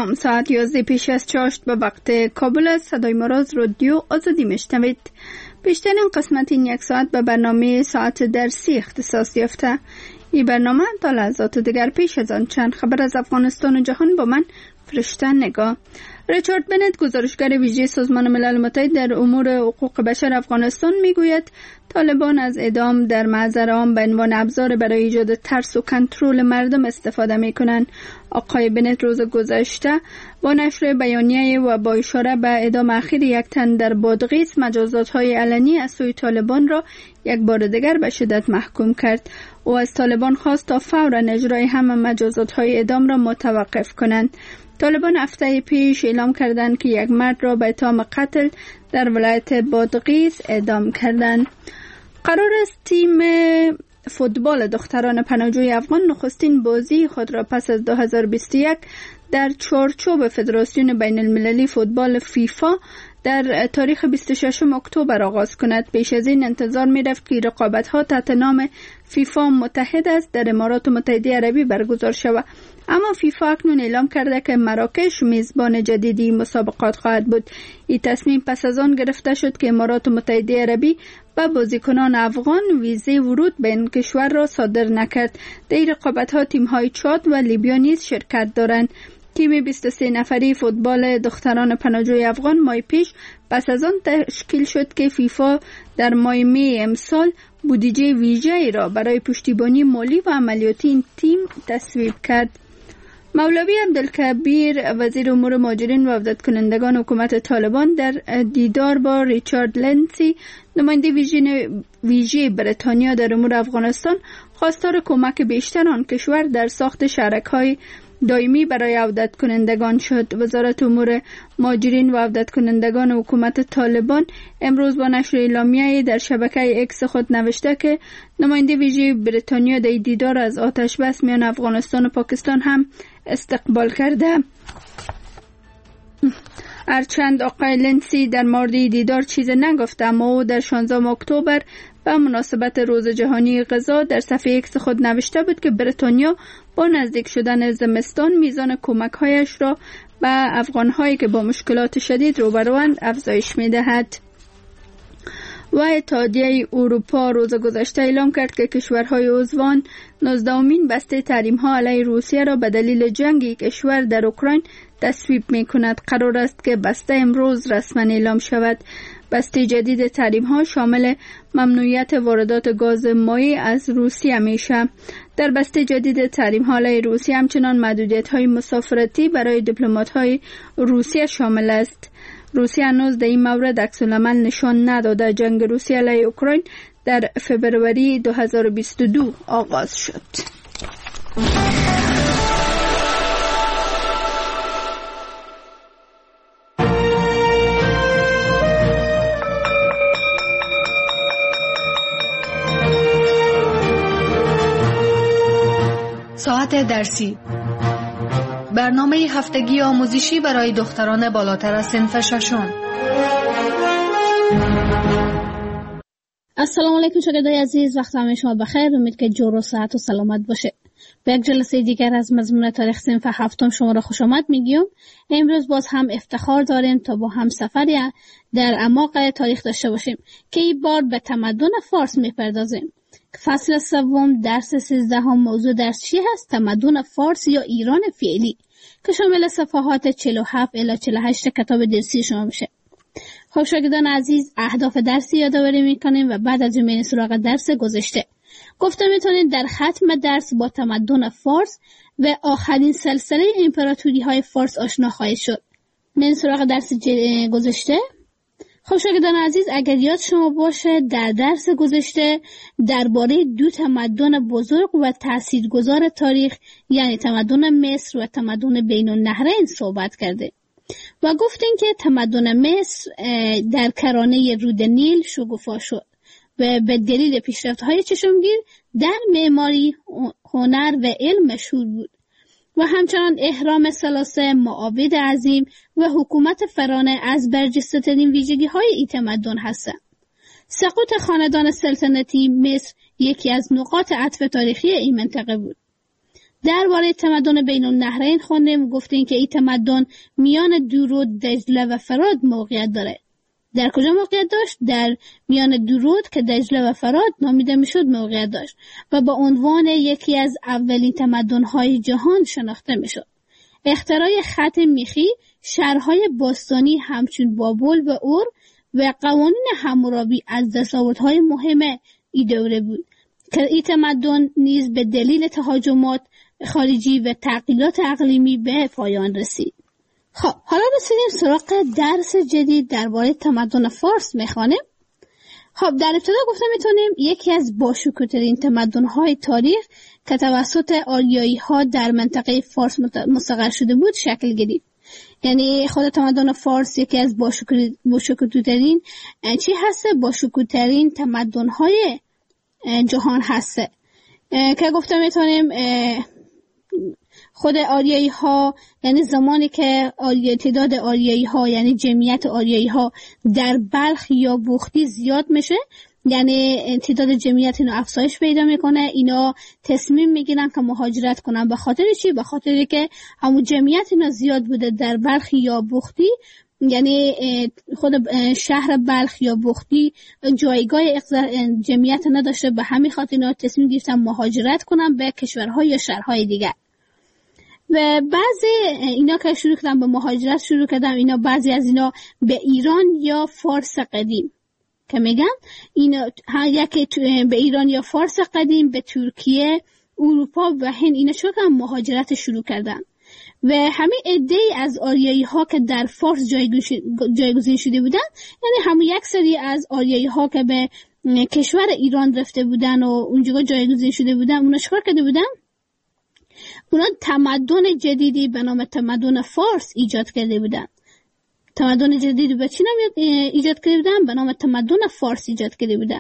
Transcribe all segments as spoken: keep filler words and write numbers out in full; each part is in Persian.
سلام، ساعت یازده پیش از چاشت به وقت کابل است. صدای ما را از رادیو آزادی میشنوید. بیشترین قسمت این یک ساعت به برنامه ساعت درسی اختصاص یافته. این برنامه تا لحظات دیگر پیش از آن چند خبر از افغانستان و جهان با من فرشته نگاه. ریچارد بنت، گزارشگر ویژه سازمان ملل متحد در امور حقوق بشر افغانستان، میگوید طالبان از اعدام در محضر عام به عنوان ابزار برای ایجاد ترس و کنترل مردم استفاده میکنند. آقای بنت روز گذشته با نشر بیانیه و با اشاره به اعدام اخیر یک تن در بادغیس مجازات‌های علنی از سوی طالبان را یک بار دیگر به شدت محکوم کرد. او از طالبان خواست تا فوراً اجرای همه مجازات‌های اعدام را متوقف کنند. طالبان هفته پیش اعلام کردند که یک مرد را به اتهام قتل در ولایت بادغیس اعدام کردند. قرار است تیم فوتبال دختران پناهجوی افغان نخستین بازی خود را پس از دو هزار و بیست و یک در چارچوب فدراسیون بین المللی فوتبال فیفا در تاریخ بیست و ششم اکتبر آغاز کند. پیش از این انتظار می رفت که رقابت‌ها تحت نام فیفا متحد است در امارات متحده عربی برگزار شود، اما فیفا اکنون اعلام کرده که مراکش میزبان جدیدی مسابقات خواهد بود. این تصمیم پس از آن گرفته شد که امارات متحده عربی به بازیکنان افغان ویزه ورود به این کشور را صادر نکرد. در این رقابت‌ها تیم‌های چاد و لیبیا نیز شرکت دارند. تیم بیست و سه نفری فوتبال دختران پناهجوی افغان ماه پیش پس از آن تشکیل شد که فیفا در ماه می امسال بودجه ویژه‌ای را برای پشتیبانی مالی و عملیاتی این تیم تصویب کرد. مولوی عبدالکبیر، وزیر امور مهاجرین و عودت کنندگان حکومت طالبان، در دیدار با ریچارد لنسی، نماینده ویژه بریتانیا در امور افغانستان، خواستار کمک بیشتر آن کشور در ساخت شهرک‌های دائمی برای عودت کنندگان شد. وزارت امور مهاجرین و عودت کنندگان حکومت طالبان امروز با نشر اعلامیه‌ای در شبکه اکس خود نوشته که نماینده ویژه بریتانیا در دیدار از آتش بس میان افغانستان و پاکستان هم استقبال کرده. هرچند آقای لنسی در مورد دیدار چیزی نگفته، اما او در شانزدهم اکتبر به مناسبت روز جهانی غذا در صفحه اکس خود نوشته بود که بریتانیا با نزدیک شدن زمستان میزان کمک‌هایش را به افغان‌هایی که با مشکلات شدید روبروند افزایش می‌دهد. و اتحادیه اروپا روز گذشته اعلام کرد که کشورهای عضوان نوزدهمین بسته تحریم‌ها علیه روسیه را به دلیل جنگ کشور در اوکراین تصویب می‌کند. قرار است که بسته امروز رسما اعلام شود. بسته جدید تحریم‌ها شامل ممنوعیت واردات گاز مایع از روسیه میشه. در بسته جدید تحریم‌ها علیه روسیه همچنان محدودیت‌های مسافرتی برای دیپلمات‌های روسیه شامل است. روسیه هنوز در این مورد عکس‌العمل نشان نداده. جنگ روسیه علیه اوکراین در فبروری دو هزار و بیست و دو آغاز شد. ساعت درسی، برنامه هفتگی آموزشی برای دختران بالاتر از صنف ششم. السلام علیکم شاگردای عزیز، وقت همه شما بخیر. امید که جور و صحت و سلامت باشه. به یک جلسه دیگر از مضمون تاریخ صنف هفتم شما را خوش آمد میگیم. امروز باز هم افتخار داریم تا با هم سفری در اعماق تاریخ داشته باشیم که این بار به تمدن فارس میپردازیم. فصل سوم درس سیزدهم موضوع درس چی هست؟ تمدن فارس یا ایران فعلی، که شامل صفحات چهل و هفت الی چهل و هشت کتاب درسی شما میشه. خب شاگردان عزیز، اهداف درسی یادآوری میکنیم و بعد از میریم سراغ درس گذشته. گفته میتونید در ختم درس با تمدن فارس و آخرین سلسله امپراتوری های فارس آشنا خواهید شد. میریم سراغ درس گذشته. خب شاگردان عزیز، اگر یاد شما باشه در درس گذشته درباره دو تمدن بزرگ و تاثیرگذار تاریخ، یعنی تمدن مصر و تمدن بین النهرین صحبت کرده و گفتیم که تمدن مصر در کرانه رود نیل شکوفا شد و به دلیل پیشرفت‌های چشمگیر در معماری، هنر و علم مشهور بود و همچنان اهرام ثلاثه، معابد عظیم و حکومت فرانه از برجسته‌ترین ویژگی‌های این تمدن هستند. سقوط خاندان سلطنتی مصر یکی از نقاط عطف تاریخی این منطقه بود. درباره تمدن بین النهرین خوندیم، گفتیم که این تمدن میان درود، دجله و فرات موقعیت داره. در کجا موقعیت داشت؟ در میان درود که دجله و فرات نامیده میشد موقعیت داشت و با عنوان یکی از اولین تمدن‌های جهان شناخته میشد. اختراع خط میخی، شهرهای باستانی همچون بابل و اور و قوانین حمورابی از دستاوردهای مهم این دوره بود که این تمدن نیز به دلیل تهاجمات خارجی و تغییرات اقلیمی به پایان رسید. خب حالا رسیدیم سراغ درس جدید درباره تمدن فارس میخوانیم. خب در ابتدا گفتم میتونیم یکی از باشکوه‌ترین تمدن‌های تاریخ که توسط آریایی‌ها در منطقه فارس مستقر شده بود شکل گرفت. یعنی خود تمدن فارس یکی از باشکوه‌ترین چی هست؟ باشکوه‌ترین تمدن‌های جهان هست که گفتم میتونیم خود آریایی ها، یعنی زمانی که آریایی تعداد آریایی ها یعنی جمعیت آریایی ها در بلخ یا بختی زیاد میشه، یعنی تعداد جمعیت اینا افزایش پیدا میکنه، اینا تصمیم میگیرن که مهاجرت کنن. به خاطر چی؟ به خاطری که همون جمعیت اینا زیاد بوده در بلخ یا بختی، یعنی خود شهر بلخ یا بختی جایگاه جمعیت نداشته، به همین خاطر اینا تصمیم گرفتن مهاجرت کنن به کشورهای یا شهرهای دیگر. و بعضی اینا که شروع کردن به مهاجرت شروع کردن، اینا بعضی از اینا به ایران یا فارس قدیم که میگن اینا یکی به ایران یا فارس قدیم، به ترکیه، اروپا و هند اینا شروع کردن مهاجرت شروع کردن. و همین عده‌ای از آریایی ها که در فارس جایگزین شده بودن، یعنی همون یک سری از آریایی ها که به کشور ایران رفته بودن و اونجا جایگزین شده بودن، اونا چیکار کرده بودن؟ اونا تمدن جدیدی به نام تمدن فارس ایجاد کرده بودن. تمدن جدیدی به چی نام ایجاد کرده بودن؟ به نام تمدن فارس ایجاد کرده بودن.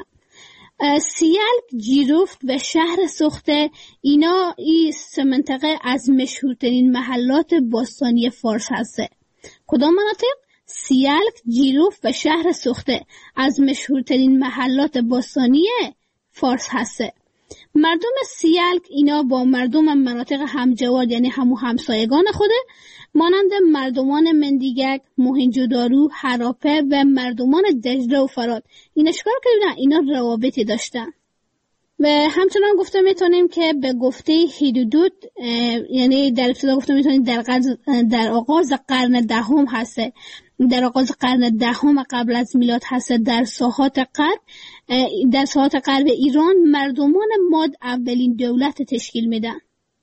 سیلک، جیرفت و شهر سخته اینا این سه منطقه از مشهورترین محلات باستانی فارس هسته. کدام مناطق؟ سیلک، جیرفت و شهر سخته از مشهورترین محلات باستانی فارس هسته. مردم سیلک اینا با مردم مناطق همجوار یعنی همو همسایگان خوده، مانند مردمان مندیگک، موهنجودارو، هراپه و مردمان دجله و فرات اینا چیکار کردن؟ اینا روابطی داشتن. و همچنان گفته میتونیم که به گفته هیرودوت، یعنی در ابتدا گفته میتونیم در, در آغاز قرن دهم هسته، در آغاز قرن دهم قبل از میلاد هست، در ساحات غرب در ساحات غرب ایران مردمان ماد اولین دولت تشکیل میدن.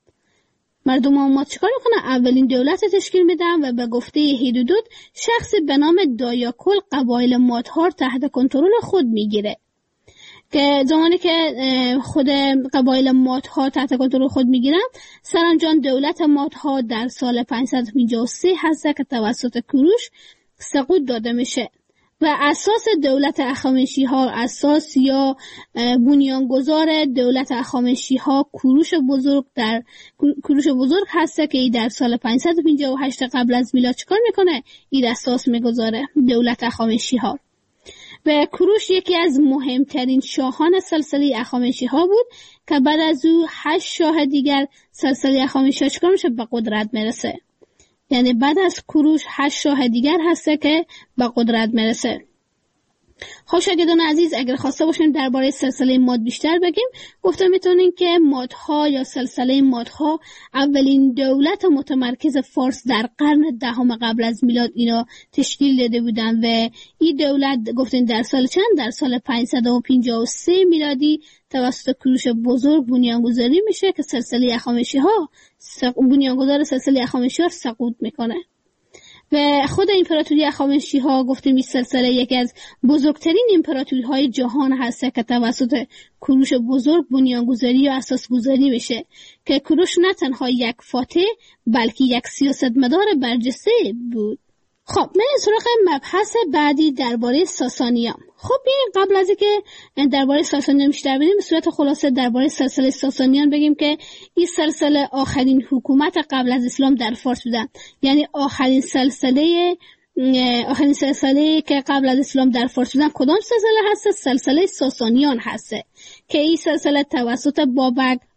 مردمان ماد چیکار میکنن؟ اولین دولت تشکیل میدن و به گفته هیرودوت شخصی به نام دایاکل قبایل مادها تحت کنترل خود میگیره، که زمانی که خود قبایل مادها تحت کنترل خود میگیرن، سرانجام دولت مادها در سال پانصد و پنجاه و سه هست که توسط کوروش سقوط داده میشه و اساس دولت اخامنشی ها، اساس یا بنیانگذار دولت اخامنشی ها کوروش بزرگ در کوروش بزرگ هست که در سال پانصد و پنجاه و هشت قبل از میلاد چیکار میکنه؟ این اساس میگذاره دولت اخامنشی ها. و کوروش یکی از مهمترین شاهان سلسله اخامنشی ها بود که بعد از او هشت شاه دیگر سلسله اخامنشی ها چیکار میشه؟ به قدرت میرسه. یعنی بعد از کوروش هشت شاه دیگر هسته که به قدرت میرسه. خب شاگردان عزیز، اگر خواسته باشیم درباره سلسله ماد بیشتر بگیم، گفته میتونیم که مادها یا سلسله مادها اولین دولت متمرکز فارس در قرن دهم قبل از میلاد اینا تشکیل داده بودن و این دولت گفتیم در سال چند؟ در سال پانصد و پنجاه و سه میلادی توسط کوروش بزرگ بنیانگذاری میشه که سلسله اخامنشی ها بنیانگذار سلسله اخامنشی ها سقوط میکنه. و خود امپراتوری اخامنشی ها گفتیم این سلسله یکی از بزرگترین امپراتوری های جهان هست که توسط کوروش بزرگ بنیانگذاری و اساسگذاری میشه که کوروش نه تنها یک فاتح بلکه یک سیاستمدار برجسته بود. خب من سراغ مبحث بعدی درباره ساسانیان. خب این قبل از اینکه درباره ساسانیان بیشتر بگیم، به صورت خلاصه درباره سلسله ساسانیان بگیم که این سلسله آخرین حکومت قبل از اسلام در فارس بودن، یعنی آخرین سلسله آخرین سلسله که قبل از اسلام در فارس بودن کدام سلسله هست؟ سلسله ساسانیان هست که این سلسله توسط بابک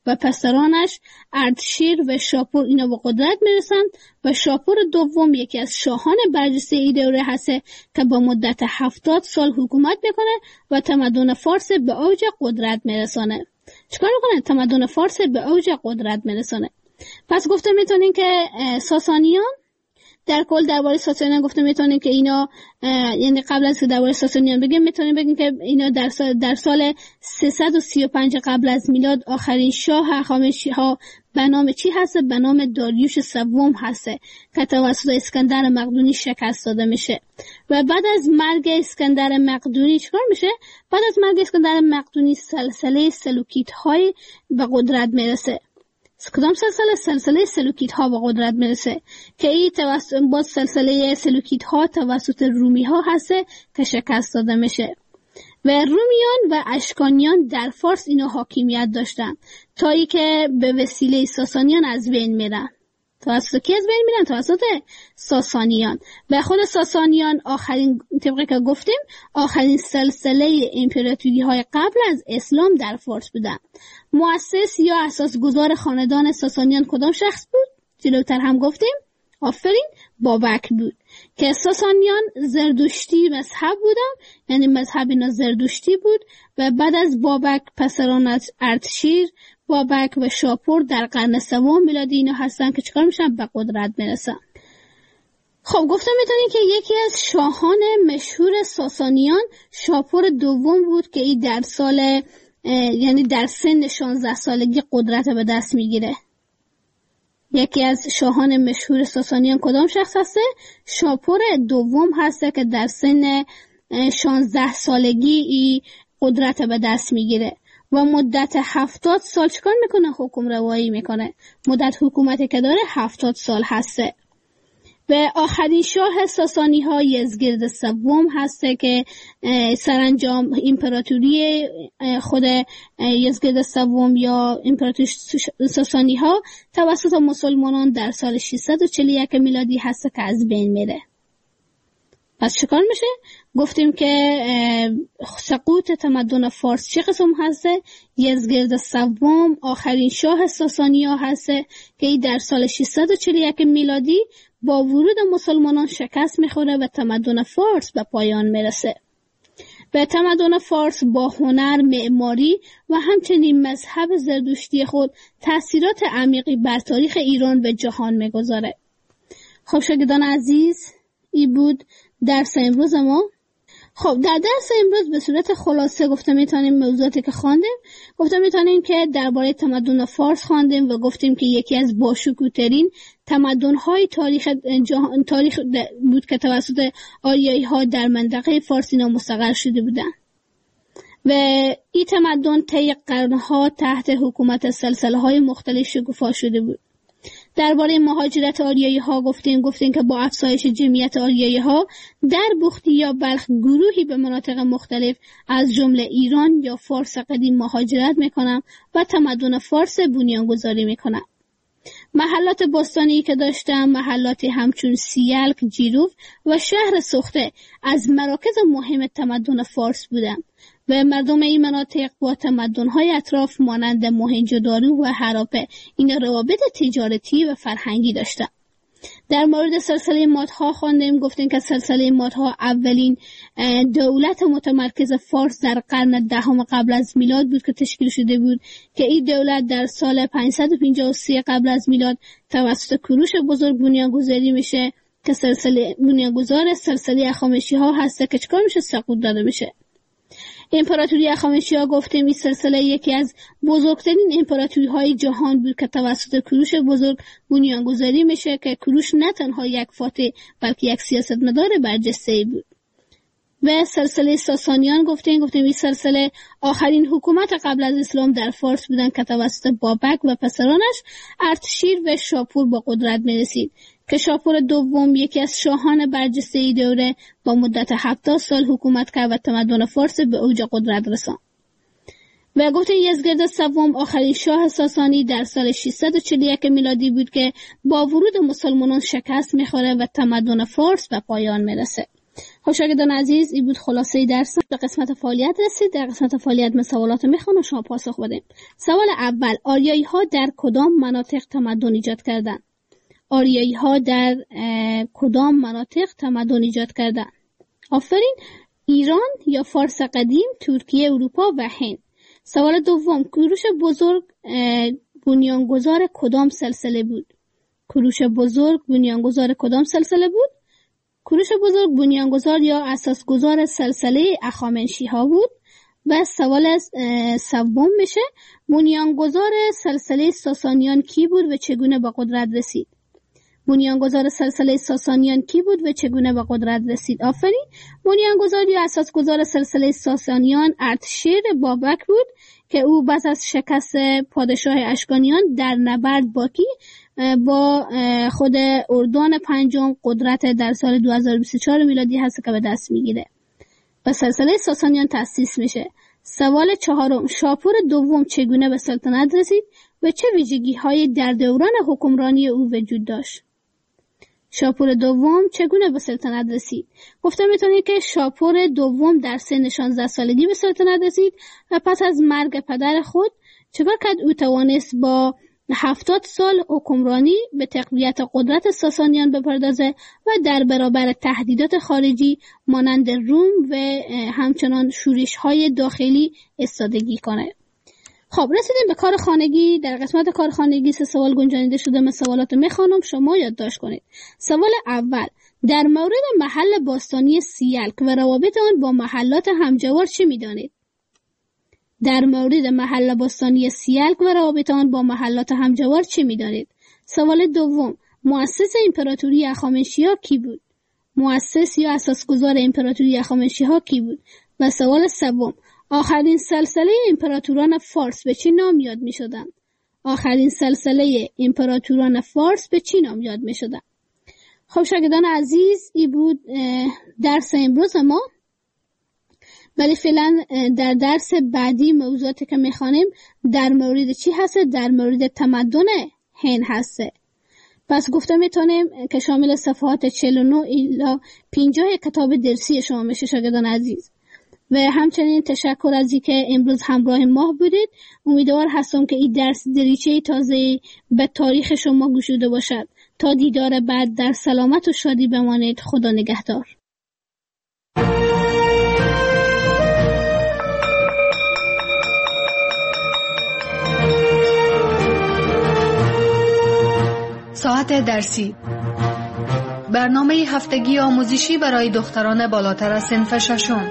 و پسرانش اردشیر و شاپور اینا به قدرت میرسند و شاپور دوم یکی از شاهان برجسته ای دوره هسته که با مدت هفتاد سال حکومت میکنه و تمدن فارس به اوج قدرت میرسانه. چیکار میکنه؟ تمدن فارس به اوج قدرت میرسانه. پس گفته میتونین که ساسانیان در کل درباره ساسانیان گفته میتونین که اینا یعنی قبل از که درباره ساسانیان بگیم میتونین بگیم که اینا در سال در سال سیصد و سی و پنج قبل از میلاد آخرین شاه هخامنشی ها به نام چی هسته؟ به نام داریوش سوم هسته که توسط اسکندر مقدونی شکست داده میشه. و بعد از مرگ اسکندر مقدونی چیکار میشه؟ بعد از مرگ اسکندر مقدونی سلسله سلوکیت های به قدرت میرسه. کدام سلسله؟ سلسله سلوکیت ها به قدرت میرسه که این توسط باز سلسله سلوکیت ها توسط رومی ها هسته که شکست داده میشه. و رومیان و اشکانیان در فارس اینا حاکمیت داشتن تا ای که به وسیله ساسانیان از بین میرن. توسط کی از بین میرن؟ توسط ساسانیان. و خود ساسانیان آخرین طبقه که گفتیم آخرین سلسله امپراتوری های قبل از اسلام در فارس بودن. مؤسس یا اساسگذار خاندان ساسانیان کدام شخص بود؟ جلوتر هم گفتیم. آفرین، بابک بود که ساسانیان زردشتی مذهب بودن، یعنی مذهب اینا زردشتی بود. و بعد از بابک پسران اردشیر، بابک و شاپور در قرن سوم میلادی اینا هستن که چیکار میشن؟ به قدرت میرسن. خب گفتم میتونین که یکی از شاهان مشهور ساسانیان شاپور دوم بود که این در سال یعنی در سن شانزده سالگی قدرت به دست میگیره. یکی از شاهان مشهور ساسانیان کدام شخص هسته؟ شاپور دوم هسته که در سن شانزده سالگی ای قدرت به دست میگیره و مدت هفتاد سال چکار میکنه؟ حکم روایی میکنه. مدت حکومتی که داره هفتاد سال هسته. و آخرین شاه ساسانی ها یزگرد سوم هسته که سرانجام امپراتوری خود یزگرد سوم یا امپراتوری ساسانی ها توسط مسلمانان در سال ششصد و چهل و یک میلادی هسته که از بین میره. پس چکار میشه؟ گفتیم که سقوط تمدن فارس چه قسم هسته؟ یزگرد سوم آخرین شاه ساسانی ها هسته که ای در سال ششصد و چهل و یک میلادی با ورود مسلمانان شکست میخوره و تمدن فارس به پایان میرسه. و تمدن فارس با هنر، معماری و همچنین مذهب زردشتی خود تأثیرات عمیقی بر تاریخ ایران و جهان میگذاره. خب شاگردان عزیز، این بود درس امروز ما. خب در درس امروز به صورت خلاصه گفتم میتونیم موضوعاتی که خواندیم گفتم میتونیم که درباره تمدن فارس خواندیم و گفتیم که یکی از باشکوه‌ترین تمدن‌های تاریخ جهان تاریخ بود که توسط آریایی ها در منطقه فارس اینا مستقر شده بودند و این تمدن طی قرن‌ها تحت حکومت سلسله‌های مختلف شکوفا شده بود. درباره مهاجرت آریایی ها گفتیم گفتیم که با افزایش جمعیت آریایی ها در بختی یا بلخ گروهی به مناطق مختلف از جمله ایران یا فارس قدیم مهاجرت میکنن و تمدن فارس بنیانگذاری میکنن. محلات باستانی که داشتن محلاتی همچون سیلک، جیروف و شهر سخته از مراکز مهم تمدن فارس بودند و مردم این مناطق با تمدن‌های اطراف مانند موهنجودارو و هراپه این روابط تجارتی و فرهنگی داشتند. در مورد سلسله مادها خواندیم گفتیم که سلسله مادها اولین دولت متمرکز فارس در قرن دهم قبل از میلاد بود که تشکیل شده بود که این دولت در سال پانصد و پنجاه و سه قبل از میلاد توسط کوروش بزرگ بنیانگذاری میشه که سلسله بنیانگذار سلسله هخامنشی ها هسته که چکار میشه؟ سقوط داده میشه. امپراتوری هخامنشی ها گفتیم این سلسله یکی از بزرگترین امپراتوری های جهان بود که توسط کوروش بزرگ بنیانگذاری میشه که کوروش نه تنها یک فاتح بلکه یک سیاستمدار برجسته بود. و سلسله ساسانیان گفتیم گفتیم این سلسله آخرین حکومت قبل از اسلام در فارس بودن که توسط بابک و پسرانش اردشیر و شاپور با قدرت میرسید که شاپور دوم یکی از شاهان برجسته ای دوره با مدت هفتاد سال حکومت کرد و تمدن فارس به اوج قدرت رساند. و گفتیم یزگرد سوم آخرین شاه ساسانی در سال ششصد و چهل و یک میلادی بود که با ورود مسلمانان شکست میخوره و تمدن فارس به پایان میرسه. خب شاگردان عزیز، این بود خلاصه درس. به قسمت فعالیت رسید. در قسمت فعالیت من سوالات میخوام و شما پاسخ بدیم. سوال اول: آریایی ها در کدام مناطق تمدن ایجاد کردند؟ آریایی ها در کدام مناطق تمدن ایجاد کردند؟ آفرین. ایران یا فارس قدیم، ترکیه، اروپا و هند. سوال دوم: کوروش بزرگ بنیانگذار کدام سلسله بود؟ کوروش بزرگ بنیانگذار کدام سلسله بود؟ کوروش بزرگ بنیانگذار یا اساسگذار سلسله اخامنشی‌ها بود. و سوال سوم میشه: بنیانگذار سلسله ساسانیان کی بود و چگونه به قدرت رسید؟ بنیانگذار سلسله ساسانیان کی بود و چگونه به قدرت رسید؟ آفرین. بنیانگذار یا اساسگذار سلسله ساسانیان اردشیر بابک بود که او پس از شکست پادشاه اشکانیان در نبرد با کی با خود اردوان پنجم قدرت در سال دو هزار و بیست و چهار میلادی هست که به دست میگیره و سلسله ساسانیان تأسیس میشه. سوال چهارم: شاپور دوم چگونه به سلطنت رسید و چه ویژگی های در دوران حکمرانی او وجود داشت؟ شاپور دوم چگونه به سلطنت رسید؟ گفته میتونید که شاپور دوم در سن شانزده سالگی به سلطنت رسید و پس از مرگ پدر خود چکار کرد؟ او توانست با هفتاد سال حکمرانی به تقویت قدرت ساسانیان بپردازه و در برابر تهدیدات خارجی مانند روم و همچنان شورش های داخلی ایستادگی کنه. خب رسیدیم به کار خانگی. در قسمت کار خانگی سه سوال گنجانیده شده. من سوالات میخوانم، شما یادداشت کنید. سوال اول: در مورد محل باستانی سیلک و روابط آن با محلات همجوار چه میدانید؟ در مورد محل باستانی سیلک و روابط آن با محلات همجوار چه میدانید؟ سوال دوم: مؤسس امپراتوری هخامنشی‌ها کی بود؟ مؤسس یا اساسگذار امپراتوری هخامنشی‌ها کی بود؟ و سوال سوم: آخرین سلسله امپراتوران فارس به چه نام یاد می شدن؟ آخرین سلسله امپراتوران فارس به چه نام یاد می شدن؟ خب شاگردان عزیز، این بود درس امروز ما. ولی فعلا در درس بعدی موضوعاتی که می خوانیم در مورد چی هست؟ در مورد تمدن هند هسته. پس گفته میتونیم که شامل صفحات چهل و نه الی پنجاه کتاب درسی شما میشه شاگردان عزیز. و همچنین تشکر از اینکه امروز همراه ما بودید. امیدوار هستم که این درس دریچه تازه به تاریخ شما گشوده باشد. تا دیدار بعد در سلامت و شادی بمانید. خدا نگهدار. ساعت درسی، برنامه هفتگی آموزشی برای دختران بالاتر از صنف ششم.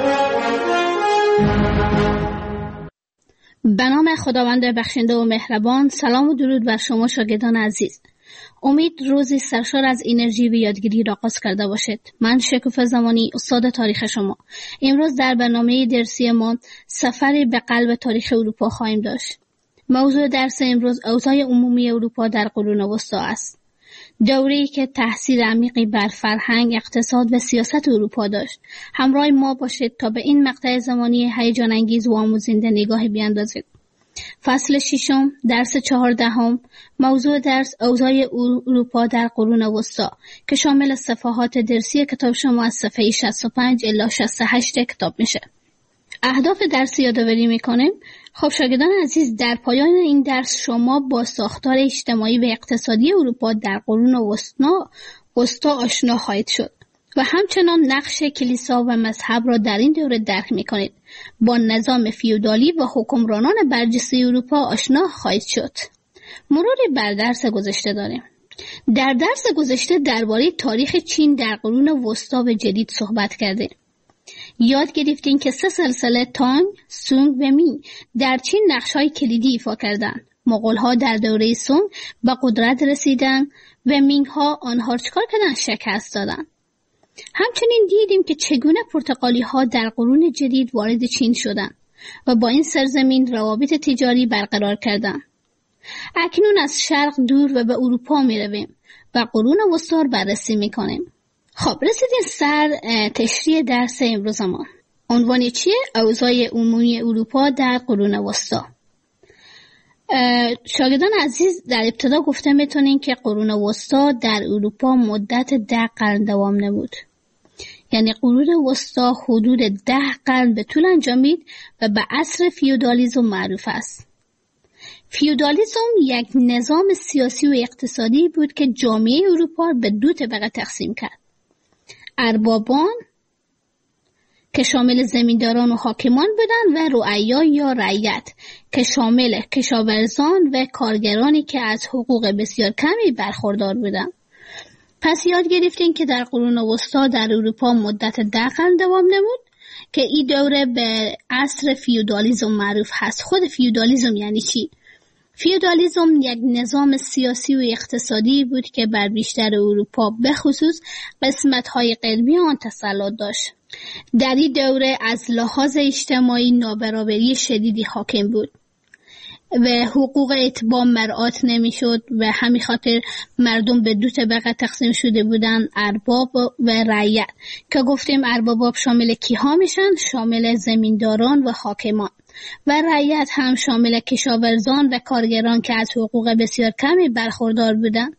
به نام خداوند بخشنده و مهربان. سلام و درود بر شما شاگردان عزیز. امید روزی سرشار از انرژی و یادگیری را آغاز کرده باشید. من شکوفه زمانی، استاد تاریخ شما. امروز در برنامه درسی ما سفری به قلب تاریخ اروپا خواهیم داشت. موضوع درس امروز اوضاع عمومی اروپا در قرون وسطی است. دوره‌ای که تأثیر عمیقی بر فرهنگ، اقتصاد و سیاست اروپا داشت. همراه ما باشید تا به این مقطع زمانی هیجان انگیز و آموزنده نگاهی بیاندازید. فصل ششم، درس چهاردهم. موضوع درس اوضاع اروپا در قرون وسطی که شامل صفحات درسی کتاب شما از صفحه شصت و پنج الی شصت و هشت کتاب میشه. اهداف درس یادآوری میکنیم. خب شاگردان عزیز، در پایان این درس شما با ساختار اجتماعی و اقتصادی اروپا در قرون وسطی آشنا خواهید شد و همچنان نقش کلیسا و مذهب را در این دوره درک میکنید. با نظام فیودالی و حکمرانان برجسته اروپا آشنا خواهید شد. مروری بر درس گذشته داریم. در درس گذشته درباره تاریخ چین در قرون وسطی و جدید صحبت کردیم. یاد گرفتین که سه سلسله تانگ، سونگ و مینگ در چین نقش‌های کلیدی ایفا کردند. مغول‌ها در دوره سونگ به قدرت رسیدند و مینگ‌ها آنها را چکار کردند؟ شکست دادند. همچنین دیدیم که چگونه پرتغالی‌ها در قرون جدید وارد چین شدند و با این سرزمین روابط تجاری برقرار کردند. اکنون از شرق دور و به اروپا می‌رویم و قرون وسطی را بررسی می‌کنیم. خب رسیدیم سر تشریح درس امروز ما. عنوان چیه؟ اوضاع عمومی اروپا در قرون وسطی. شاگردان عزیز، در ابتدا گفته میتونین که قرون وسطی در اروپا مدت ده قرن دوام نمود. یعنی قرون وسطا حدود ده قرن به طول انجامید و به عصر فیودالیسم معروف است. فیودالیسم یک نظام سیاسی و اقتصادی بود که جامعه اروپا به دو طبقه تقسیم کرد. اربابان که شامل زمینداران و حاکمان بودند و رعایا یا رعیت که شامل کشاورزان و کارگرانی که از حقوق بسیار کمی برخوردار بودند. پس یاد گرفتیم که در قرون وسطا در اروپا مدت ده قرن دوام نمود که این دوره به عصر فیودالیسم معروف هست. خود فیودالیسم یعنی چی؟ فیودالیسم یک نظام سیاسی و اقتصادی بود که بر بیشتر اروپا به خصوص قسمت‌های غربی آن تسلط داشت. در این دوره از لحاظ اجتماعی نابرابری شدیدی حاکم بود و حقوق اتباع مراعات نمیشد و همین خاطر مردم به دو طبقه تقسیم شده بودند، ارباب و رعیت که گفتیم ارباب شامل کیها میشن؟ شامل زمینداران و حاکمان و رعیت هم شامل کشاورزان و کارگران که از حقوق بسیار کمی برخوردار بودند.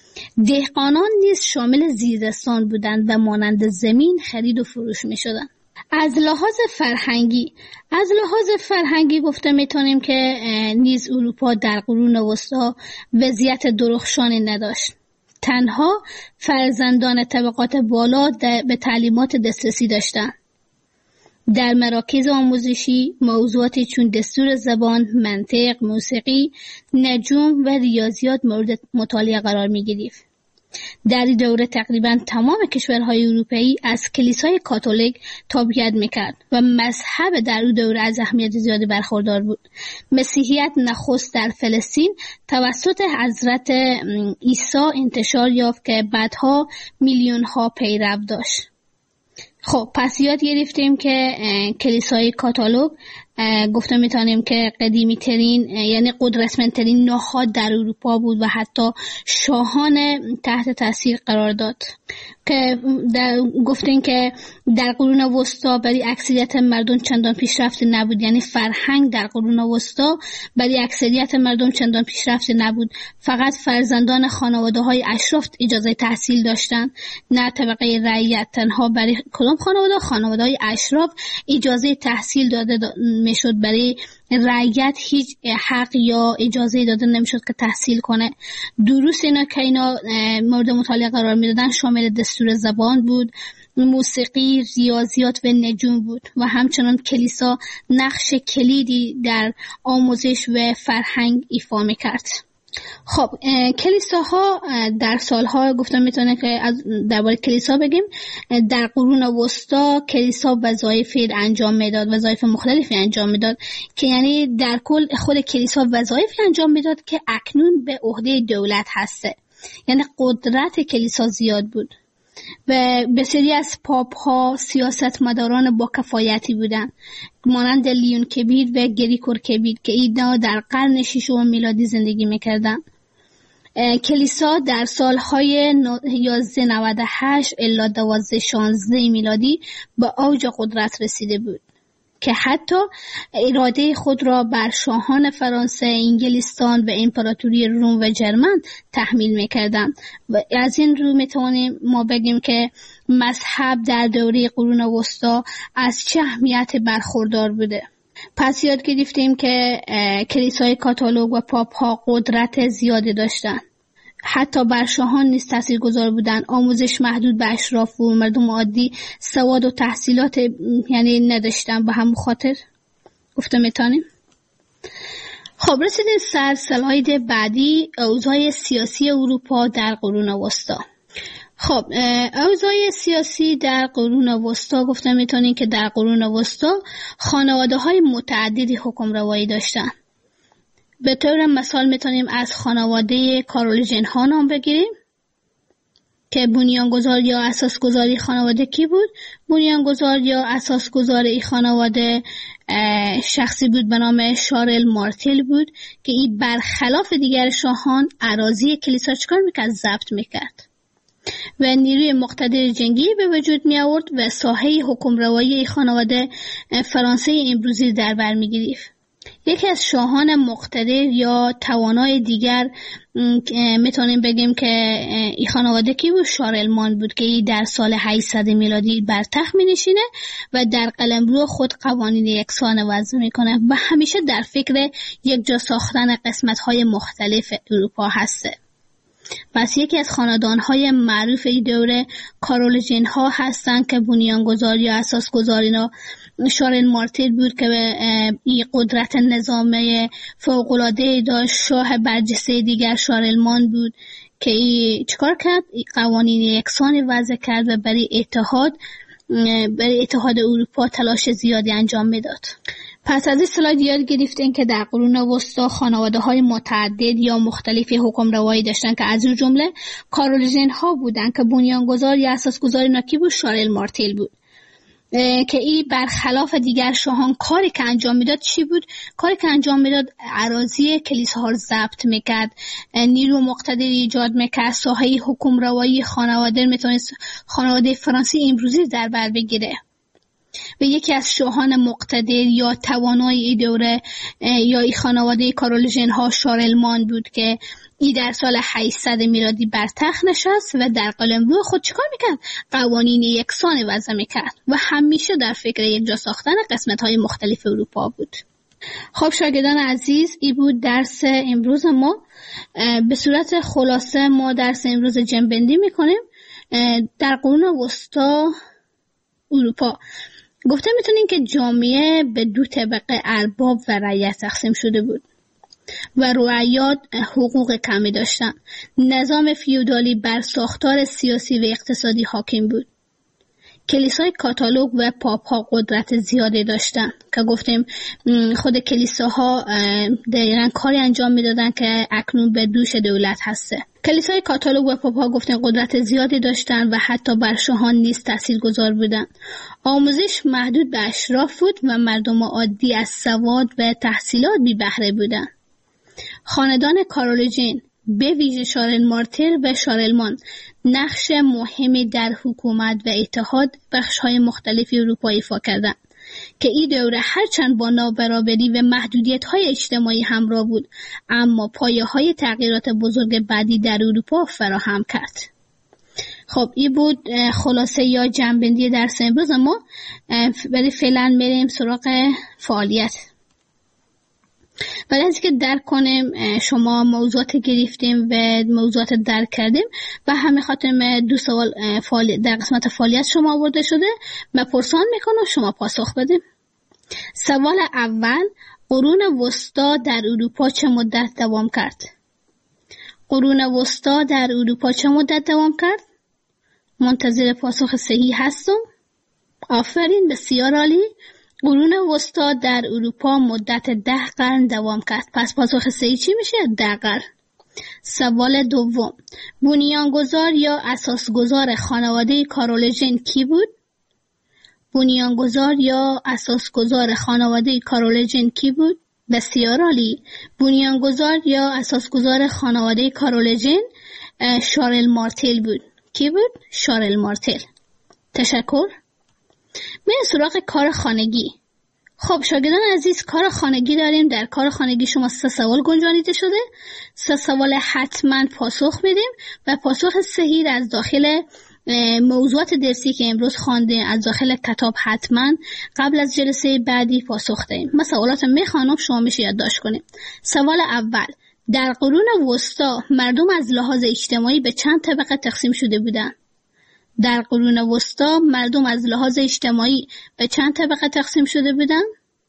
دهقانان نیز شامل زیردستان بودند و مانند زمین خرید و فروش می شدند. از لحاظ فرهنگی از لحاظ فرهنگی گفته میتونیم که نیز اروپا در قرون وسطا وضعیت درخشانی نداشت. تنها فرزندان طبقات بالا به تعلیمات دسترسی داشتند. در مراکز آموزشی موضوعاتی چون دستور زبان، منطق، موسیقی، نجوم و ریاضیات مورد مطالعه قرار می گرفت. در این دوره تقریبا تمام کشورهای اروپایی از کلیسای کاتولیک تابعیت میکرد و مذهب در اون دوره از اهمیت زیادی برخوردار بود. مسیحیت نخست در فلسطین توسط حضرت عیسی انتشار یافت که بعدها میلیون ها پیرو داشت. خب پس یاد گرفتیم که کلیسای کاتولیک گفته میتونیم که قدیمی ترین یعنی قدرتمندترین نهاد در اروپا بود و حتی شاهان تحت تاثیر قرار داد. که گفتیم که در قرون وسطا برای اکثریت مردم چندان پیشرفته نبود، یعنی فرهنگ در قرون وسطا برای اکثریت مردم چندان پیشرفته نبود. فقط فرزندان خانواده های اشراف اجازه تحصیل داشتند، نه طبقه رعیت. تنها برای کدام خانواده؟ خانواده های اشراف اجازه تحصیل داده دا میشد. برای رعیت هیچ حق یا اجازه داده نمیشد که تحصیل کنه. دروس اینا که اینا مورد مطالعه قرار میدادن شامل دستور زبان بود، موسیقی، ریاضیات و نجوم بود و همچنان کلیسا نقش کلیدی در آموزش و فرهنگ ایفا میکرد. خب کلیساها در سالها گفتم میتونه که از درباره کلیسا بگیم. در قرون وسطا کلیسا وظایفی انجام میداد، وظایف مختلفی انجام میداد که یعنی در کل خود کلیسا وظایفی انجام میداد که اکنون به عهده دولت هسته. یعنی قدرت کلیسا زیاد بود و بسیاری از پاپ ها سیاستمداران با کفایتی بودند، مانند لیون کبیر و گریگور کبیر که اینا در قرن ششم میلادی زندگی میکردند. کلیسا در سالهای یازده نود و هشت الی دوازده شانزده میلادی به اوج قدرت رسیده بود که حتی اراده خود را بر شاهان فرانسه، انگلستان و امپراتوری روم و جرمن تحمیل می‌کردند. و از این رو میتونیم ما بگیم که مذهب در دوره قرون وسطا از چه اهمیت برخوردار بوده. پس یاد گرفتیم که کلیسای کاتولیک و پاپ ها قدرت زیادی داشتند. حتی بر شاهان نیز تاثیرگذار بودند. آموزش محدود به اشراف و مردم عادی سواد و تحصیلات یعنی نداشتن. به همون خاطر گفته میتونیم. خب رسیدیم سر سلاید بعدی، اوضاع سیاسی اروپا در قرون وسطا. خب اوضاع سیاسی در قرون وسطا گفته میتونیم که در قرون وسطا خانواده های متعددی حکم روایی داشتن. به طور مثال میتونیم از خانواده کارولینجین ها نام بگیریم که بنیانگذار یا اساسگذاری خانواده کی بود؟ بنیانگذار یا اساسگذار این خانواده شخصی بود به نام شارل مارتل بود که این برخلاف دیگر شاهان اراضی کلیسا چکار میکرد؟ ضبط میکرد و نیروی مقتدر جنگی به وجود می آورد و ساحه حکم روایی خانواده فرانسه امروزی در بر می گرفت. یکی از شاهان مقتدر یا توانای دیگر میتونیم بگیم که این خانواده کی بود؟ شارلمان بود که ای در سال هشتصد میلادی بر تخت مینشینه و در قلمرو خود قوانین یکسان وضع میکنه و همیشه در فکر یک جا ساختن قسمت‌های مختلف اروپا هسته. پس یکی از خاندان‌های معروف این دوره کارولوژین ها هستند که بنیانگذار یا اساسگذار اینا شارل مارتل بود که این قدرت نظامی فوق‌العاده داشت. شاه برجسته دیگر شارلمان بود که ای چیکار کرد؟ ای قوانین یکسان وضع کرد و برای اتحاد برای اتحاد اروپا تلاش زیادی انجام میداد. پس از این سلاید یاد گرفتین که در قرون وسطا خانواده‌های متعدد یا مختلفی حکمروایی داشتن که از اون جمله کارولوژین ها بودن که بنیانگذار یا اساسگذار اینا کی بود؟ شارل مارتل بود که این برخلاف دیگر شاهان کاری که انجام میداد چی بود؟ کاری که انجام میداد اراضی کلیساها رو ضبط میکرد، نیرو مقتدر ایجاد میکرد، ساحه حکمروایی خانواده میتونست خانواده فرانسه امروزی در بر بگیره. و یکی از شاهان مقتدر یا توانای ای دوره یا ای خانواده کارولوژین ها شارلمان بود که ای در سال هشتصد میلادی بر تخت نشست و در قلمرو خود چیکار میکرد؟ قوانین یکسان وضع میکرد و همیشه در فکر یک جا ساختن قسمت های مختلف اروپا بود. خب شاگردان عزیز، ای بود درس امروز ما. به صورت خلاصه ما درس امروز جنبندی میکنیم. در قرون وسطا اروپا گفته میتونین که جامعه به دو طبقه ارباب و رعیت تقسیم شده بود و رعیات حقوق کمی داشتن. نظام فیودالی بر ساختار سیاسی و اقتصادی حاکم بود. کلیسای کاتولیک و پاپ ها قدرت زیادی داشتن که گفتیم خود کلیساها دقیقاً کاری انجام میدادن که اکنون به دوش دولت هسته. کلیسای کاتولیک و پاپ ها گفتیم قدرت زیادی داشتن و حتی بر شاهان نیز تاثیرگذار بودن. آموزش محدود به اشراف بود و مردم عادی از سواد و تحصیلات بی بهره بودن. خاندان کارولوژین به ویژه شارل مارتل و شارلمان نقش مهمی در حکومت و اتحاد بخش‌های مختلف اروپا ایفا کردند که این دوره هرچند با نابرابری و محدودیت‌های اجتماعی همراه بود، اما پایه‌های تغییرات بزرگ بعدی در اروپا فراهم کرد. خب این بود خلاصه یا جنبندی درس امروز ما. برای فعلا بریم سراغ فعالیت. بعد از اینکه درک کنیم شما موضوعات گرفتیم و موضوعات درک کردیم و همه خاطر دو سوال در قسمت فعالیت شما آورده شده من پرسان میکنم شما پاسخ بدیم. سوال اول، قرون وسطا در اروپا چه مدت دوام کرد؟ قرون وسطا در اروپا چه مدت دوام کرد؟ منتظر پاسخ صحیح هستم. آفرین، بسیار عالی. قرون وسطا در اروپا مدت ده قرن دوام کرد. پس پاسخ صحیح چی میشه؟ ده قرن. سوال دوم، بنیانگذار یا اساسگذار خانواده کارولوژین کی بود؟ بنیانگذار یا اساسگذار خانواده کارولوژین کی بود؟ بسیار عالی. بنیانگذار یا اساسگذار خانواده کارولوژین شارل مارتل بود. کی بود؟ شارل مارتل. تشکر. میریم سراغ کار خانگی. خب شاگردان عزیز، کار خانگی داریم. در کار خانگی شما سه سوال گنجانیده شده. سه سوال حتما پاسخ میدیم و پاسخ صحیح از داخل موضوعات درسی که امروز خواندیم از داخل کتاب حتما قبل از جلسه بعدی پاسخ دهیم. من سوالات میخوانم، شما میشه یادداشت کنیم. سوال اول، در قرون وسطا مردم از لحاظ اجتماعی به چند طبقه تقسیم شده بودند؟ در قرون وسطا مردم از لحاظ اجتماعی به چند طبقه تقسیم شده بودند؟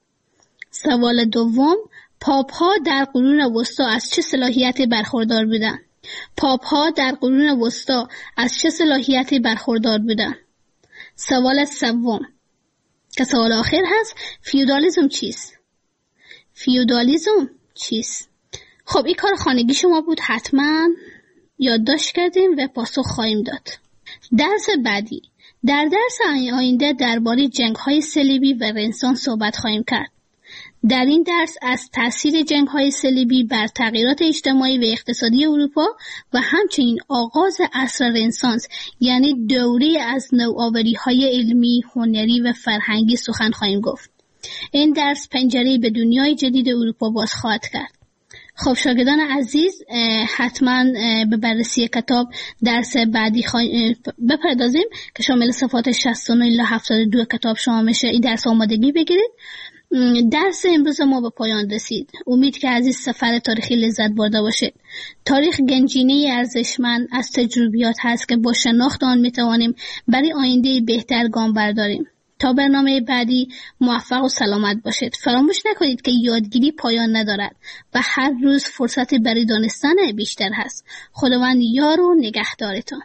سوال دوم، پاپ ها در قرون وسطا از چه صلاحیتی برخوردار بودند؟ پاپ ها در قرون وسطا از چه صلاحیتی برخوردار بودند؟ سوال سوم که سوال آخر هست، فیودالیسم چیست؟ فیودالیسم چیست؟ خب این کار خانگی شما بود، حتما یادداشت کردیم و پاسخ خواهیم داد. درس بعدی، در درس آینده درباره جنگ‌های صلیبی و رنسانس صحبت خواهیم کرد. در این درس از تاثیر جنگ‌های صلیبی بر تغییرات اجتماعی و اقتصادی اروپا و همچنین آغاز عصر رنسانس یعنی دوره از نوآوری‌های علمی، هنری و فرهنگی سخن خواهیم گفت. این درس پنجره به دنیای جدید اروپا باز خواهد کرد. خب شاگردان عزیز، حتما به بررسی کتاب درس بعدی بپردازیم که شامل صفحات شصت و نه الی هفتاد و دو کتاب شما میشه. این درس آمادگی بگیرید. درس امروز ما به پایان رسید. امید که از این سفر تاریخی لذت برده باشید. تاریخ گنجینه ارزشمند از تجربیات هست که با شناخت آن میتوانیم برای آینده بهتر گام برداریم. تا برنامه بعدی موفق و سلامت باشید. فراموش نکنید که یادگیری پایان ندارد و هر روز فرصت برای دانستن بیشتر هست. خداوند یار و نگهدارتان.